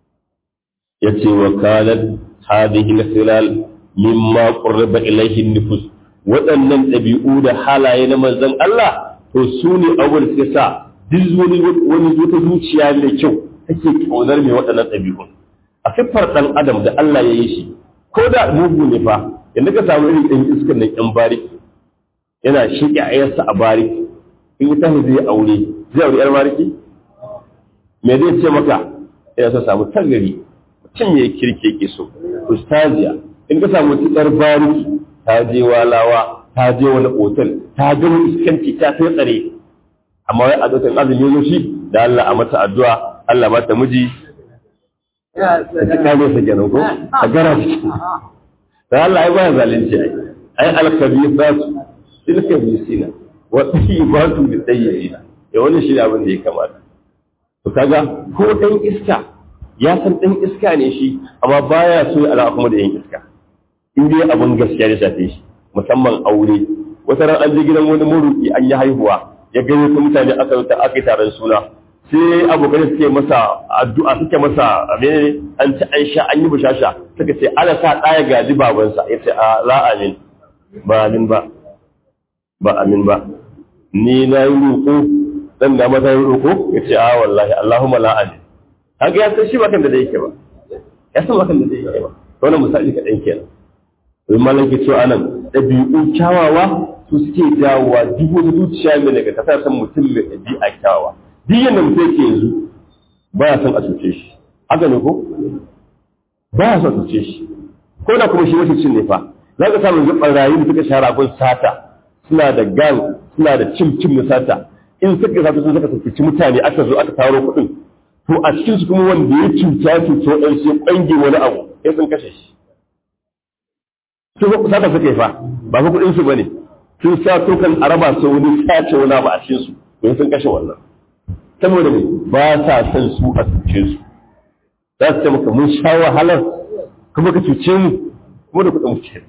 Yace wa kanat hadhihi al-khilal mimma qurraba ilayhi an-nufus, waɗannan ɗabi'u da halaye na manzon Allah to su ne abin da sa duk wani wata zuciya mai kyau take kaunar mai waɗannan ɗabi'un. A siffar ɗan adam da Allah ya yi shi, ko da mugu ne fa, yanda ka samu irin ɗan iskar nan ƴan bariki yana shiƙe ayarsa a bariki, in ya tashi zai aure ƴar bariki me zai ce maka? yana so samu tagari mutum ya kirke ke so ustaziya. In ka samu ƴar bariki ta je walawa, ta je wani otal, ta ga wani iskanci, ta sai tsare, amma wai a zotan azumi ya shi da Allah a mata addu'a, Allah ba ta miji ta ci kame sa kenan ko a gara shi da Allah ai ba zalunci ai al-khabithatu lil-khabithina wa tayyibatu lit-tayyibina ya wani shi abin da ya kamata. To kaga ko dan iska ya san dan iska ne shi, amma baya so ya alaka kuma da yan iska in dai abin gaskiya ya shafe shi, musamman aure. Wata ran an je gidan wani muruki an yi haihuwa, ya gani su mutane aka yi taron suna, sai abokan suke masa addu'a, suke masa menene an ci an sha an yi bushasha, suka ce ala sa ɗaya gaji babansa. Ya ce a la amin, ba amin ba, ba amin ba, ni na yi roƙo dan da mata yi roƙo. Ya ce a wallahi Allahumma la amin. Haka ya san shi ba kan da yake ba, ya san ba kan da yake ba. Wannan misali kaɗan kenan. Wai malam ke cewa anan ɗabi'u kyawawa su suke jawowa duk wani zuciya mai daga kasar san mutum mai ɗabi'a kyawawa. Duk yadda mutum yake yanzu ba ya son a cuce shi, haka ne ko? Ba ya son a cuce shi, ko da kuma shi mutuncin ne fa. Za ka samu yanzu ɓarayi da suka shahara gun sata, suna da gang, suna da cim na sata. In suka sata sun saka sakici mutane aka zo aka taro kuɗin, to a cikinsu kuma wanda ya cuta waɗansu ya ƙwange wani abu, ya sun kashe shi. Sun sata suka yi fa, ba fa kuɗinsu ba ne. Sun sa tokan araba sau wani sace wani abu a cikinsu, don sun kashe wannan. Saboda ne ba sa son su a cuce su. Za su ce maka mun sha wahalar kuma ka cuce mu kuma da kuɗin mu ce.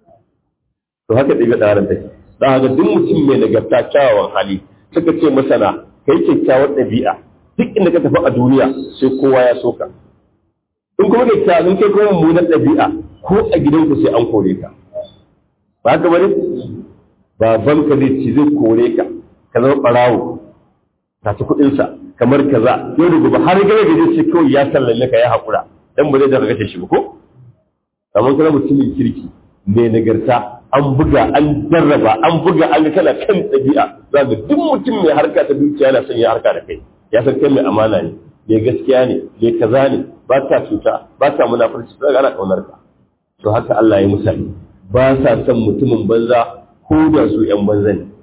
To haka ɗaya ɗaran take. Za a ga duk mutum mai nagarta kyawawan hali suka ce masana kai kyakkyawar ɗabi'a duk inda ka tafi a duniya sai kowa ya soka. In kuma kyakkyawan kai kuma mummunar ɗabi'a ko a gidanku sai an kore ka. Ba haka bane? Baban ka zai ci zai kore ka, ka zama ɓarawo, ka ci kuɗinsa kamar kaza, yau da gobe har gare gaje ce kawai ya sallame ka ya haƙura, dan ba zai daga kashe shi ba ko? Kamar kana mutumin kirki mai nagarta, an buga an jarraba an buga an ga kana kan ɗabi'a, za ga duk mutum mai harka ta dukiya yana son ya harka da kai, ya san kai mai amana ne, mai gaskiya ne, mai kaza ne, ba ta cuta, ba ta munafurci, za ga ana ƙaunar ka. To haka Allah ya musali, ba sa son mutumin banza ko da su ‘yan banza ne.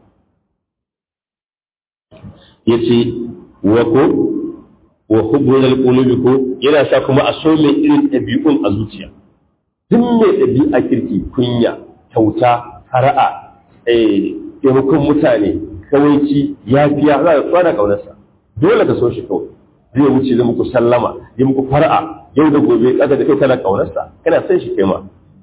Ya ce, wa hubbun alƙulubi ko yana sa kuma a so mai irin ɗabi'un a zuciya. Duk mai ɗabi'a kirki, kunya, kyauta, fara'a, taimakon mutane, kawaici, yafiya, za ka kwana ƙaunarsa. Dole ka so shi kawai. Zai wuce zai muku sallama, zai muku fara'a, yau da gobe ƙasa da kai kana ƙaunarsa, kana son shi kai ma.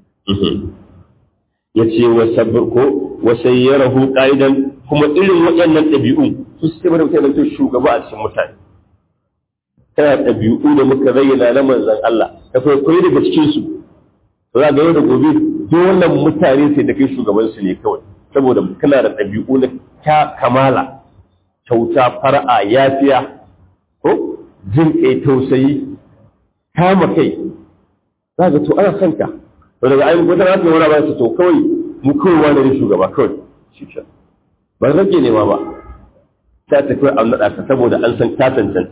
Ya ce wa sabbar ko wa sayyarahu qa'idan, kuma irin waɗannan ɗabi'un su suke bada mutane da shugaba a cikin mutane. Kana ɗabi'u da muka zayyana na manzon Allah, ka kwaikwayo daga cikin su. Za ga yau da gobe duk wannan mutane sai da kai shugaban su ne kawai, saboda kana da ɗabi'u na kamala, kyauta, fara'a, yafiya, ko jin kai, tausayi, kama kai. Za ga to ana son ka. To daga ayyukan wata rasu wani ba su to kawai mu kawai wani ne shugaba kawai shi ke ba rage nema ba ta tafi an naɗa ka saboda an san ta tantance.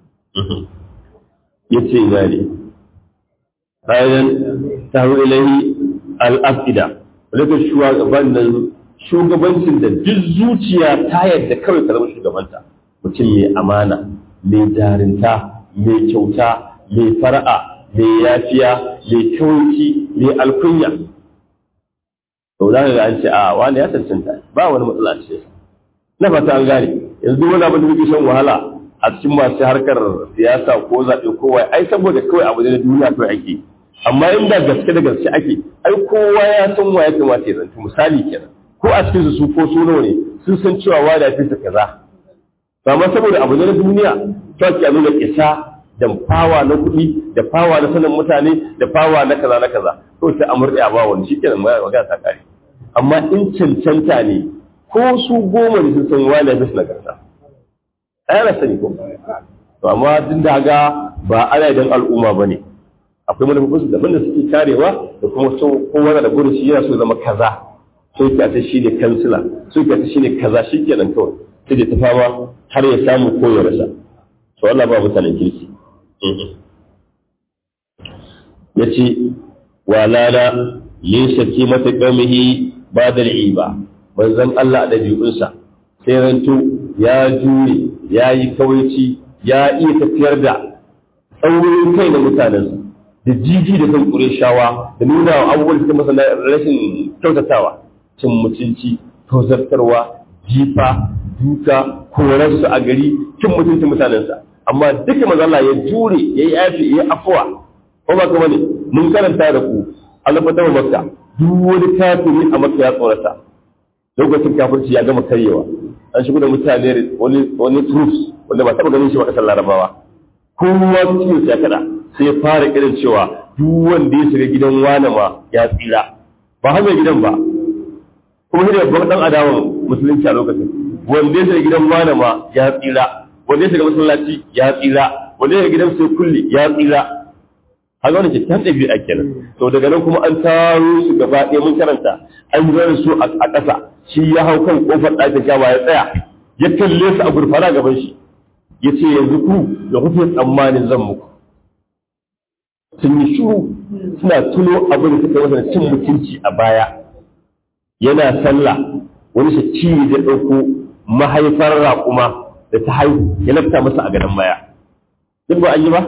Ya ce ina ne bayan ta hau ilahi al'afida lokacin shugabancin da duk zuciya ta yadda kawai ka zama shugabanta, mutum mai amana, mai jarinta, mai kyauta, mai fara'a, mai yafiya, mai kyauci, mai alkunya. To za ka ga an ce a wani ya cancanta ba wani matsala a cikin na fata an gane. Yanzu wani abin da muke shan wahala a cikin masu harkar siyasa ko zaɓe ko wai ai saboda kawai abu da duniya kawai ake, amma inda gaske da gaske ake ai kowa ya san wa ya kamata ya zanci. Misali kenan ko a cikin su ko su nawa ne sun san cewa wa da fisa kaza, amma saboda abu na duniya to ake nuna isa da fawa na kuɗi da fawa na sanin mutane da fawa na kaza to sai amurɗe a ba wani shikenan magana ta kare. Amma in cancanta ne ko su 10 ne sun san wani ya fi nagarta ai na sani ko to amma din da ga ba ana idan al'umma bane akwai manufofin daban da suke karewa da kuma so kowa da gurin shi yana so zama kaza so ka ta shi ne kansila so ka ta shi ne kaza shikenan kawai sai da ta fama har ya samu ko ya rasa to Allah ba mutanen kirki yace walala laysa kimata qaumihi ba'da al'iba manzon Allah da dabi'unsa sai ranto ya jure ya yi kawaici ya iya tafiyar da tsaurin kai da mutanensa da jiji da kan Qurayshawa da nuna wa abubuwan da masa rashin kyautatawa cin mutunci tozartarwa jifa duka korarsu a gari cin mutuncin mutanensa amma duka manzon Allah ya jure ya yi yafi ya afuwa ko ba kuma ne mun karanta da ku alfatawa Makka duk wani kafiri a Makka ya tsorata lokacin kafirci ya gama karyewa an shigo da mutane wani troops wanda ba taɓa ganin shi ba ƙasar Larabawa kowa cikin ya kada sai ya fara irin cewa duk wanda ya shiga gidan wani ma ya tsira ba har mai gidan ba kuma shi ne babban dan adawan musulunci a lokacin wanda ya shiga gidan wani ma ya tsira wanda ya shiga masallaci ya tsira wanda ya shiga gidan sai kulli ya tsira a ga wani kyakkyan ɗabi'a kenan to daga nan kuma an taro su gaba ɗaya mun karanta an zara su a ƙasa shi ya hau kan ƙofar ɗakin kyawa ya tsaya ya kalle su a gurfana gaban shi ya ce yanzu ku da kuke tsammanin zan muku sun yi shuru suna tuno abin da suka masa cin mutunci a baya yana sallah wani shakki da ɗauko mahaifar raƙuma da ta haihu ya lafta masa a gadon baya duk ba an yi ba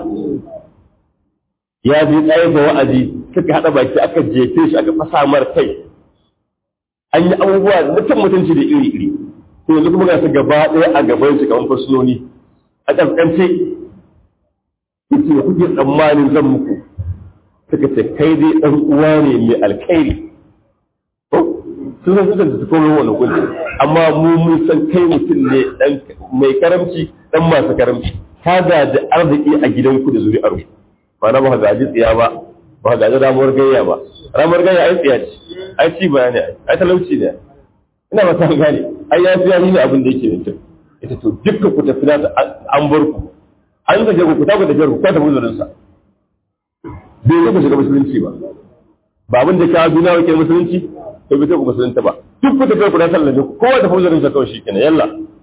ya bi tsaye da wa'azi suka haɗa baki aka jefe shi aka fasa mar kai an yi abubuwa na cin mutunci da iri-iri to yanzu kuma ga su gaba ɗaya a gaban shi kamar fursunoni a ƙasƙance yake da kuke tsammanin zan muku suka ce kai dai ɗan uwa ne mai alkhairi sun san suka ta komai wani kulli amma mun san kai mutum ne ɗan mai karamci ɗan masu karamci ka gaji arziki a gidanku da zuri'ar ku ba na ba gaji tsiya ba ba gaji ramuwar gayya ba ramuwar gayya ai tsiya ce ai ci bayani ai talauci ne ina ba ta gane ai ya fiya ni abin da yake da ita to dukkan ku tafi da an bar ku an ga ku ta ku da jaru ku ta muzurin sa bai ku shiga musulunci ba ba abin da ka duniya wake musulunci to bai ku musulunta ba duk ku tafi ku da sallah ku kowa da muzurin sa kawai shikenan yalla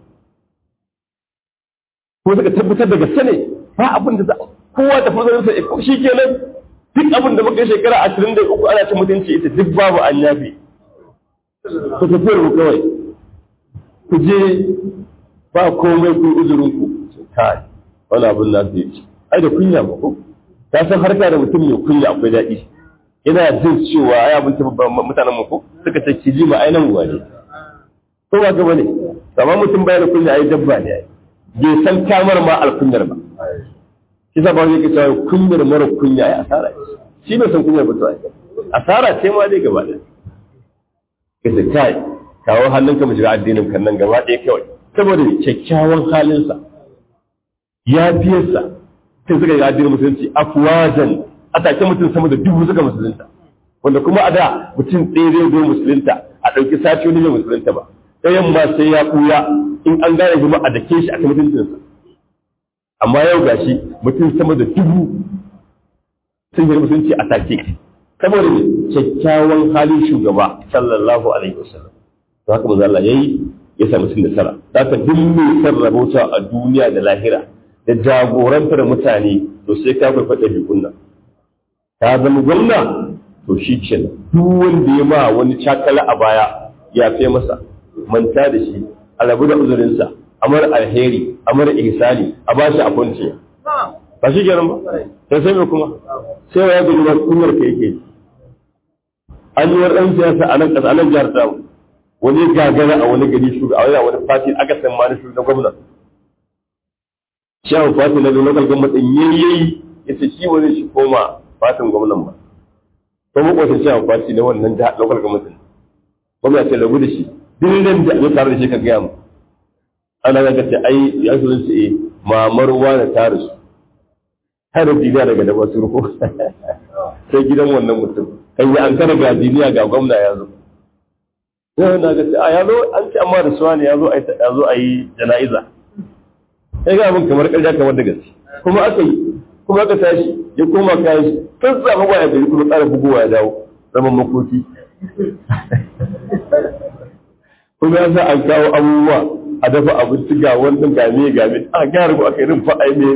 ko suka tabbatar da gaske ne ba abin da kowa da muzurin sa shikenan duk abin da muka yi shekara 23 ana cin mutunci ita duk babu an yafi ku tafiyar ku kawai ku je ba komai ku uzurin ku kai wani abin na zai ci ai da kunya ba ko ta san harka da mutum mai kunya akwai daɗi ina jin cewa ai abin mutanen mu ko suka ce ki ji ma ai nan ne ko ba gaba ne amma mutum bai da kunya ai dabba ne bai san kamar ma alkunyar ba kisa ba yake cewa kunyar mara kunya ai asara ce shi bai san kunyar ba to ai asara ce ma dai gaba ɗaya kace kai kawo hannunka mu shiga addinin kan nan gaba ɗaya kawai saboda kyakkyawan halinsa ya fiyarsa sai suka yi addinin musulunci afwajan a take mutum sama da 1000 suka musulunta wanda kuma a da mutum ɗaya zai zo musulunta a ɗauki sati wani mai musulunta ba ɗayan ma sai ya ɓuya in an gane shi ma a dake shi a kan mutuncinsa amma yau gashi mutum sama da 1000 sun yi musulunci a take saboda kyakkyawan halin shugaba sallallahu alaihi wasallam to haka manzo Allah yayi ya samu cin nasara zaka duk mai sarrabota a duniya da lahira da jagorantar mutane to sai ka farfada bikunna ka zama gwamna to shi kenan duk wanda ya ma wani cakala a baya ya fe masa manta da shi a rabu da uzurinsa amar alheri amar ihsani a bashi a kunci ba shi kenan ba sai me kuma sai ya gudu kunyar ka yake an yi wani siyasa a nan ƙasa a nan jihar tamu wani gagara a wani gari shugaba a wani fati aka san ma na shugaban gwamna shi a fati na local government din yayi yace shi wani shi koma fatin gwamnan ba to mu kwatanta shi a fati na wannan local government din gwamna ce lagu da shi dindin da ya tare da shi ka gaya mu ana ga ce ai ya so ce mamar wani ta rasu har duniya daga da wasu ruko sai gidan wannan mutum kan yi an kana ga duniya ga gwamna ya zo sai na ga ce a ya zo an ce amma da suwa ne ya zo a yi jana'iza sai ga abin kamar ƙarya kamar da gaske kuma aka tashi ya koma kayan shi kan zama ba ya gari kuma tsara bugowa ya dawo zaman makoki kuma ya sa an kawo abubuwa a dafa abinci ga wannan game a gyara ko aka yi rumfa ai ne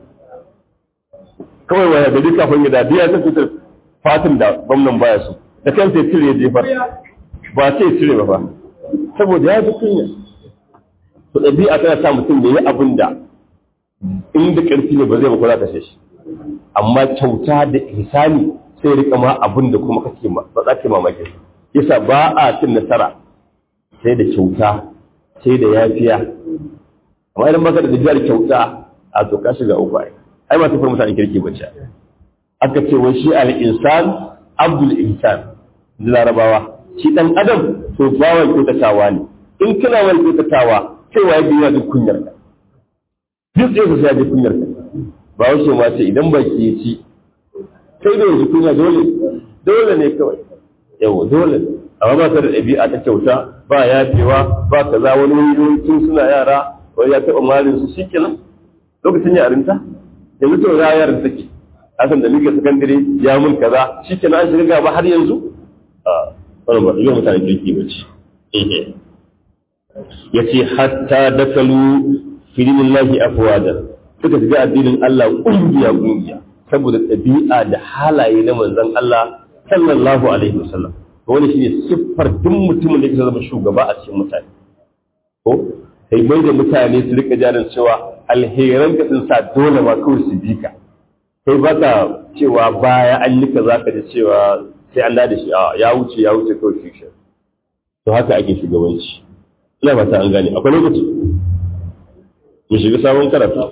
kawai waya gari kafin ya dadi ya tafi fatin da gwamnan baya so da kan sai cire ya jefar ba sai cire ba fa saboda ya ji kunya to ɗabi'a tana sa mutum da ya abin da inda ƙarfi ne ba zai ba za ta shi amma kyauta da ihsani sai rika ma abin da kuma kake ba za ka mamaki yasa ba a cin nasara sai da kyauta sai da yafiya amma idan baka da dajiyar kyauta a to ka shiga uku ai ba tafar mutane kirki bace aka ce wai shi al-insan abdul insan da larabawa shi dan adam to bawan kyautatawa ne in kana wani kyautatawa sai waye biya duk kunyar ka duk sai da kunyar ka ba wace ma ce idan baki ya ci sai da yanzu kunya dole ne kawai yau dole amma ba ta da ɗabi'a ta kyauta ba yafewa ba kaza wani wuri tun suna yara wani ya taɓa malin su shi kenan lokacin yarinta yanzu to ya yarin take asan da liga sakandare ya mun kaza shi kenan an shiga gaba har yanzu a wani ba yau mutane kirki ba ce ya ce hatta dakalu filimillahi afwadan suka shiga addinin Allah ƙungiya saboda ɗabi'a da halaye na manzon Allah sallallahu alaihi wasallam wani shine siffar duk mutumin da yake zama shugaba a cikin mutane ko sai mai da mutane su rika jarin cewa alheran ka sun sa dole ma kawai su bi ka sai ba ka cewa baya an yi kaza ka da cewa sai an da shi ya wuce kawai shi to haka ake shugabanci ina ba ta an gane akwai lokaci mu shiga sabon karatu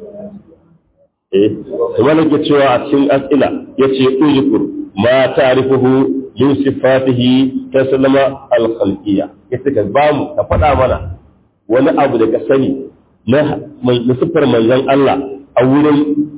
kuma nake cewa a cikin as'ila yace ujukur ma ta'rifuhu min sifatihi tasallama al-khalqiyya yace ka bamu ka faɗa mana wani abu da ka sani na sifar manzon Allah a wurin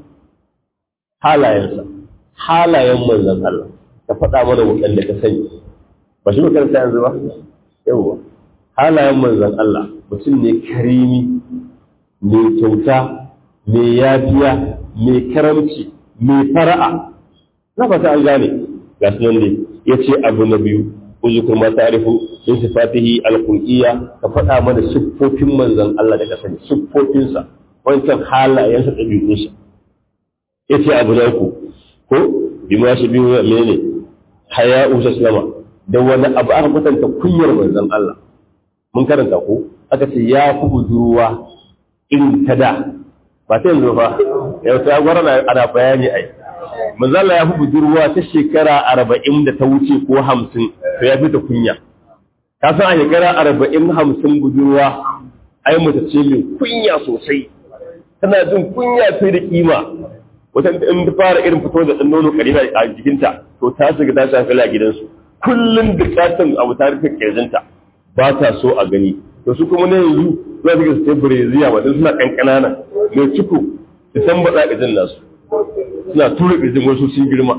halayen manzon Allah ka faɗa mana wanda ka sani ba shi makaranta yanzu ba yawa halayen manzon Allah mutum ne karimi mai kyauta mai yafiya mai karamci mai fara'a na fata an gane ga sunan ne ya ce abu na biyu uzukur ma ta'rifu min sifatihi al-qulqiyya ka faɗa mana siffofin manzon Allah da ka sani siffofinsa wancan halayensa ɗabi'unsa ya ce abu na uku ko bi ma shi biyu menene haya'u sallama da wani abu aka kwatanta kunyar manzon Allah mun karanta ko aka ce ya fi budurwa irin ta da ba ta yanzu ba yau ta gwara ana bayani ai manzo Allah ya fi budurwa ta shekara 40 da ta wuce ko 50 to ya fi ta kunya ka san a shekara 40-50 budurwa ai mace ce mai kunya sosai tana jin kunya sai da kima wata in ta fara irin fito da dan nono karina a jikinta to ta shiga ta shafi a gidansu kullun da katin abu ta rufe kirjinta ba ta so a gani to su kuma ne yanzu za su ga su breziya ba suna kankanana mai ciko su san ba za nasu suna tura ƙirjin wasu sun girma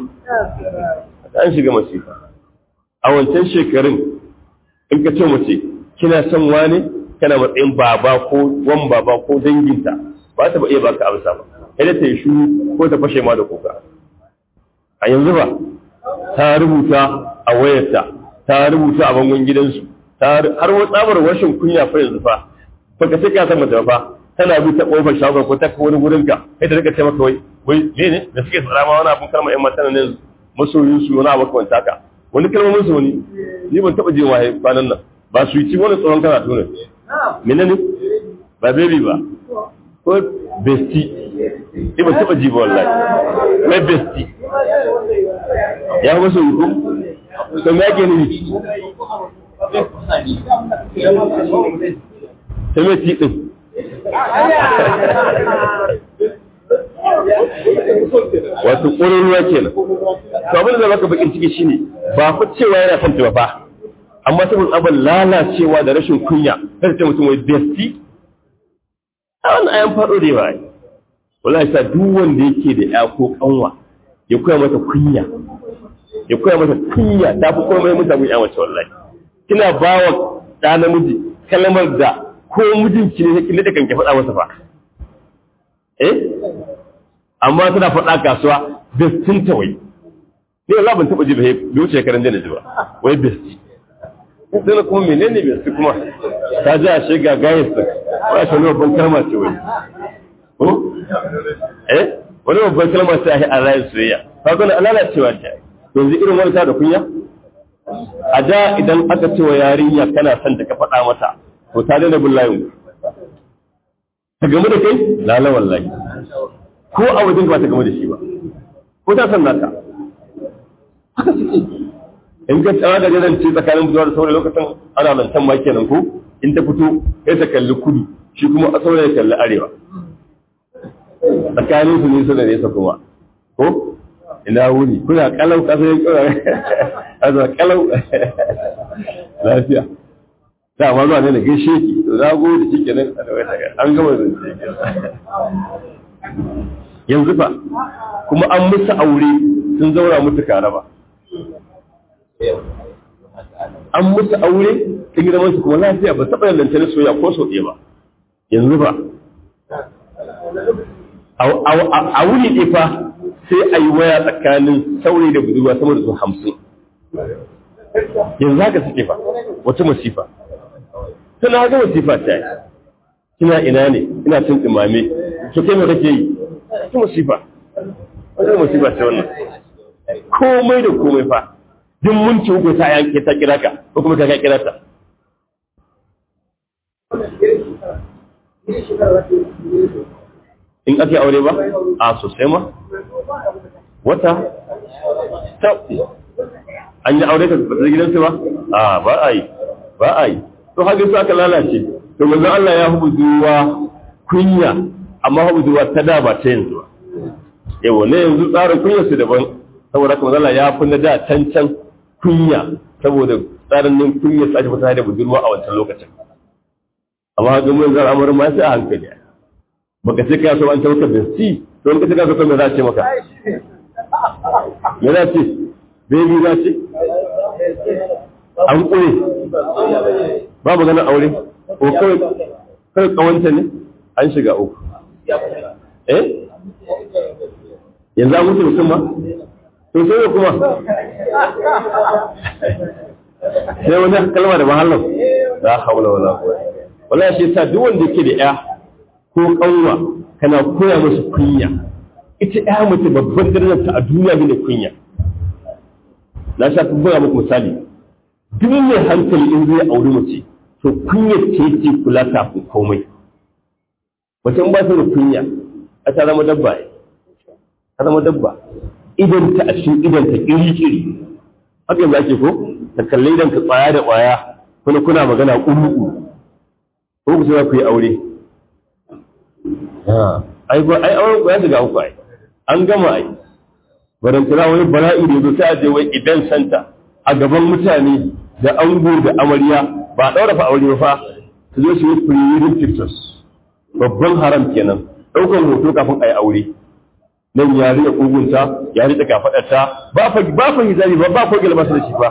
an shiga masifa a wancan shekarun in ka ce mace kina son wani kana matsayin baba ko wan baba ko danginta ba ta ba iya baka amsa ba sai ta yi shuru ko ta fashe ma da kuka a yanzu ba ta rubuta a wayarta ta rubuta a bangon gidansu har wani tsabar rashin kunya fa yanzu fa ka sai ka san mace fa tana bi ta kofar shagon ko ta wani gurin ka kai da rika ce maka wai ne da suke tsara ma wani abun kalma ƴan matan ne masoyin su wani abu kwanta ka wani kalmomin su wani ni ban taba jin wahayi kwanan nan ba su yi ci wani tsoron kana tuna menene ba baby ba ko besti ni ban taba ji ba wallahi mai besti ya maso yi ko to me yake ni sai me ti din wato ƙorin ruwa kenan to abin da baka bakin ciki shine ba fa cewa yana son ta ba amma saboda abin lalacewa da rashin kunya sai ta mutum wai besti a wannan ayan faɗo da yawa wallahi sa duk wanda yake da ya ko kanwa ya koya mata kunya ta fi komai mutane ya mace wallahi kina bawa ɗa namiji kalmar da ko mijinki ne kin da kanke faɗa masa fa amma tana faɗa kasuwa bestin ta wai ne Allah ban taɓa ji bai wuce karan da ji ba wai besti sai kuma menene besti kuma ta ji a shiga gayes ba shi ne babban kalma ce wai ko wani babban kalma ce a rayuwar soyayya ka ga lalacewa ce yanzu irin wani ta da kunya a da idan aka ce wa yarinya kana son ta ka faɗa mata to ta daina bin layin ta gamu da kai lala wallahi ko a wajen ba ta gamu da shi ba ko ta san naka haka suke in ka tsara da jiran ce tsakanin buzuwa da sauran lokacin ana lantan ma kenan ko in ta fito sai ta kalli kudu shi kuma a sauran ya kalli arewa tsakanin su nisa da nesa kuma ko ina wuni kuna kalau kasa yin kura a zuwa kalau lafiya da ma zuwa ne da gaishe ki to za go da shi kenan an gama zance yanzu fa kuma an musu aure sun zaura musu karaba an musu aure sun yi zaman su kuma lafiya ba taɓa yin lantarki soya ko sau ɗaya ba yanzu fa a wuni ɗaya fa sai a yi waya tsakanin saurayi da budurwa sama da su 50 yanzu haka suke fa wata masifa tana haka masifa ta yi kina ina ne ina cin imame to kai me kake yi wata masifa ce wannan komai da komai fa duk mun ci uku ta yanke ta kira ka ko kuma ka kira ta in ake aure ba a sosai ma wata ta an yi aure ka da gidansu ba a ba a yi to haka su aka lalace to manzon Allah ya hubu zuwa kunya amma hubu zuwa ta da ba ta yanzu ba yau ne yanzu tsarin kunya su daban saboda kuma Allah ya fi na da cancan kunya saboda tsarin nan kunya su ake fita da budurwa a wancan lokacin amma ga mun zar amarin ma sai a hankali baka ce ka so an ta maka besti to in ka ce ka so me za ce maka me za ce baby za ce an kure ba magana aure ko kai kawanta ne an shiga uku yanzu an mutu mutum ba to sai kuma sai wani kalma da mahallan la haula wala quwwata wallahi shi yasa duk wanda yake da ya ko kanwa kana koya musu kunya ita ya mutu babban darajar ta a duniya ne kunya na sha buga muku misali duk mai hankali in zai aure mace to kunya ce ce kula ta komai wata in ba ta da kunya a ta zama dabba idan ta a cikin idan ta kiri haka yanzu ake ko ta kalle idan ka tsaya da kwaya kuna magana ƙuruƙu ko ku sai ku yi aure ai auren ku ya shiga uku ai an gama ai barantana wani bala'i da yazo sai a je wai idan santa a gaban mutane da ango da amarya ba a daura fa aure ba fa su zo su yi pre-wedding pictures babban haram kenan daukan hoto kafin ai aure nan ya rika kugunta ya rika kafadarta ba fa hijabi ba ko gilba da shi ba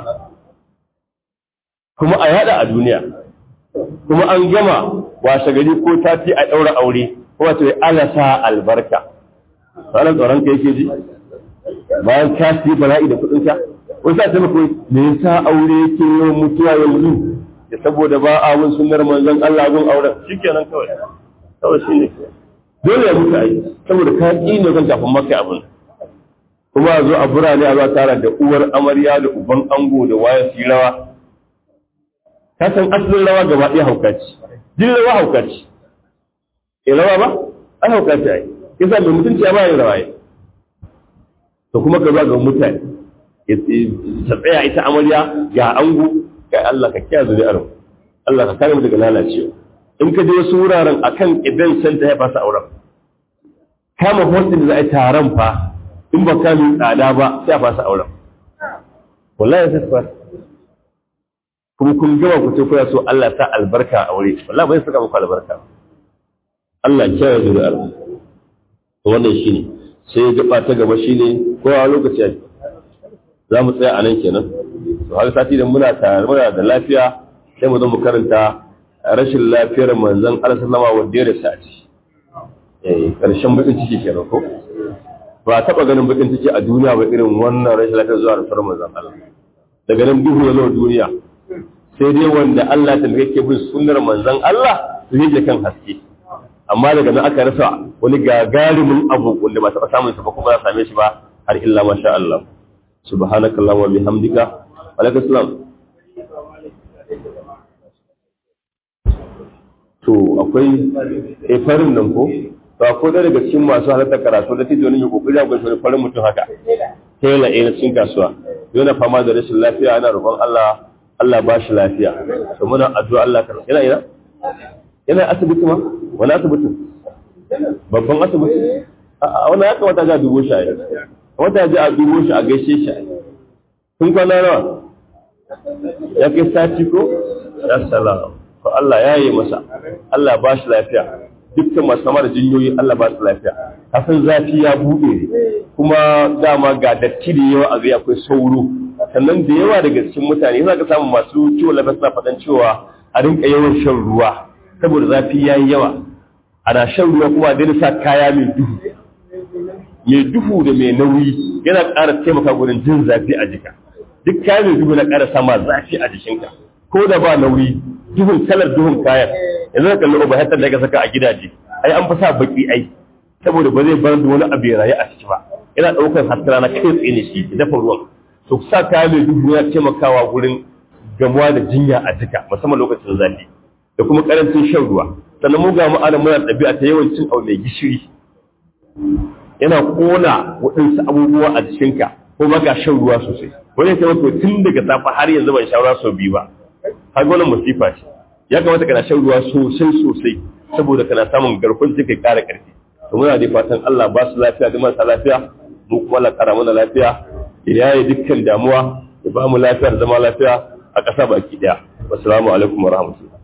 kuma a yada a duniya kuma an gama washe gari ko tafi a daura aure wato ya alasa albarka sanan tsoron ka yake ji bayan ka ci bala'i da kudin ka wani sa ta maka me yasa aure yake yawan mutuwa yanzu da saboda ba a wun sunnar manzon Allah gun auren shikenan kawai shine dole ya mutu ai saboda ka ki ne kan kafin maka abin kuma a zo a burane a zo tara da uwar amarya da uban ango da waya su rawa ka san asalin rawa gaba ɗaya haukaci jin rawa haukaci rawa ba an haukaci ai kisa mai mutunci ya ba yin rawa to kuma ka zo ga mutane ta tsaya ita amarya ga ango ga Allah ka kiyaye zuri'ar Allah ka kare mu daga lalacewa in ka je wasu wuraren akan idan san ta ya fasa auren kama hostin da za a yi taron fa in ba ka yi tsada ba sai a fasa auren wallahi sai fasa kuma kun gama ku ce ko ya so Allah ta albarka a aure wallahi bai saka muku albarka Allah kiyaye zuri'ar wannan shine sai gaba ta gaba shine ko a lokaci za mu tsaya a nan kenan to har sati da muna da lafiya sai mu zo mu karanta rashin lafiyar manzon Allah sallama wanda ya rasa ci karshen bakin ciki kenan ko ba taba ganin bakin ciki a duniya ba irin wannan rashin lafiyar zuwa rasuwar manzon Allah daga nan duhu ya zo duniya sai dai wanda Allah ta yake bin sunnar manzon Allah su yi kan haske amma daga nan aka rasa wani gagarumin abu wanda ba taba samun sa ba kuma ya same shi ba har illa masha Allah subhanakallahumma wa bihamdika wa alaikum salam. To akwai farin nan ko to akwai da daga cikin masu halatta karatu da tijo ne kokari akwai shi farin mutum haka tela na cikin kasuwa yana fama da rashin lafiya ana roƙon Allah ba shi lafiya to muna addu'a Allah kar yana asibiti ma wani asibitin babban asibiti a wannan ya kamata ga dubo shi wata ji a dubo shi a gaishe shi kun kwana nawa ya kai sati ko assalamu to Allah ya yi masa Allah ba shi lafiya dukkan masu samar jinyoyi Allah ba su lafiya kafin zafi ya buɗe kuma dama ga datti da yawa a zai akwai sauro sannan da yawa daga cikin mutane za ka samu masu ciwon lafiya suna faɗan cewa a rinka yawan shan ruwa saboda zafi ya yi yawa ana shan ruwa kuma daina sa kaya mai duhu da mai nauyi yana ƙara taimaka gurin jin zafi a jika duk kaya mai duhu na ƙara sama zafi a jikinka ko da ba nauyi duhun kalar duhun kayan yanzu ka kalli obahatar da ka saka a gidaje ai an fi sa baki ai saboda ba zai bar da wani abu ya rayu a ciki ba yana ɗaukar haskara na kai tsaye ne shi da dafa ruwan to sa kaya mai duhu yana taimakawa gurin gamuwa da jinya a jika musamman lokacin zafi da kuma karancin shan ruwa sannan mu ga mu'ana muna ɗabi'a ta yawancin abu mai gishiri yana kona waɗansu abubuwa a jikinka ko ba ka shan ruwa sosai wani ya taimaka tun daga safa har yanzu ban sha ruwa sau biyu ba har wannan musifa ce ya kamata kana shan ruwa sosai saboda kana samun garkon jiki ƙara ƙarfi to muna da fatan Allah ba su lafiya da marasa lafiya mu kuma Allah ƙara mana lafiya ya yi dukkan damuwa ya ba mu lafiya da zama lafiya a ƙasa baki ɗaya. Wassalamu alaikum wa rahmatullahi.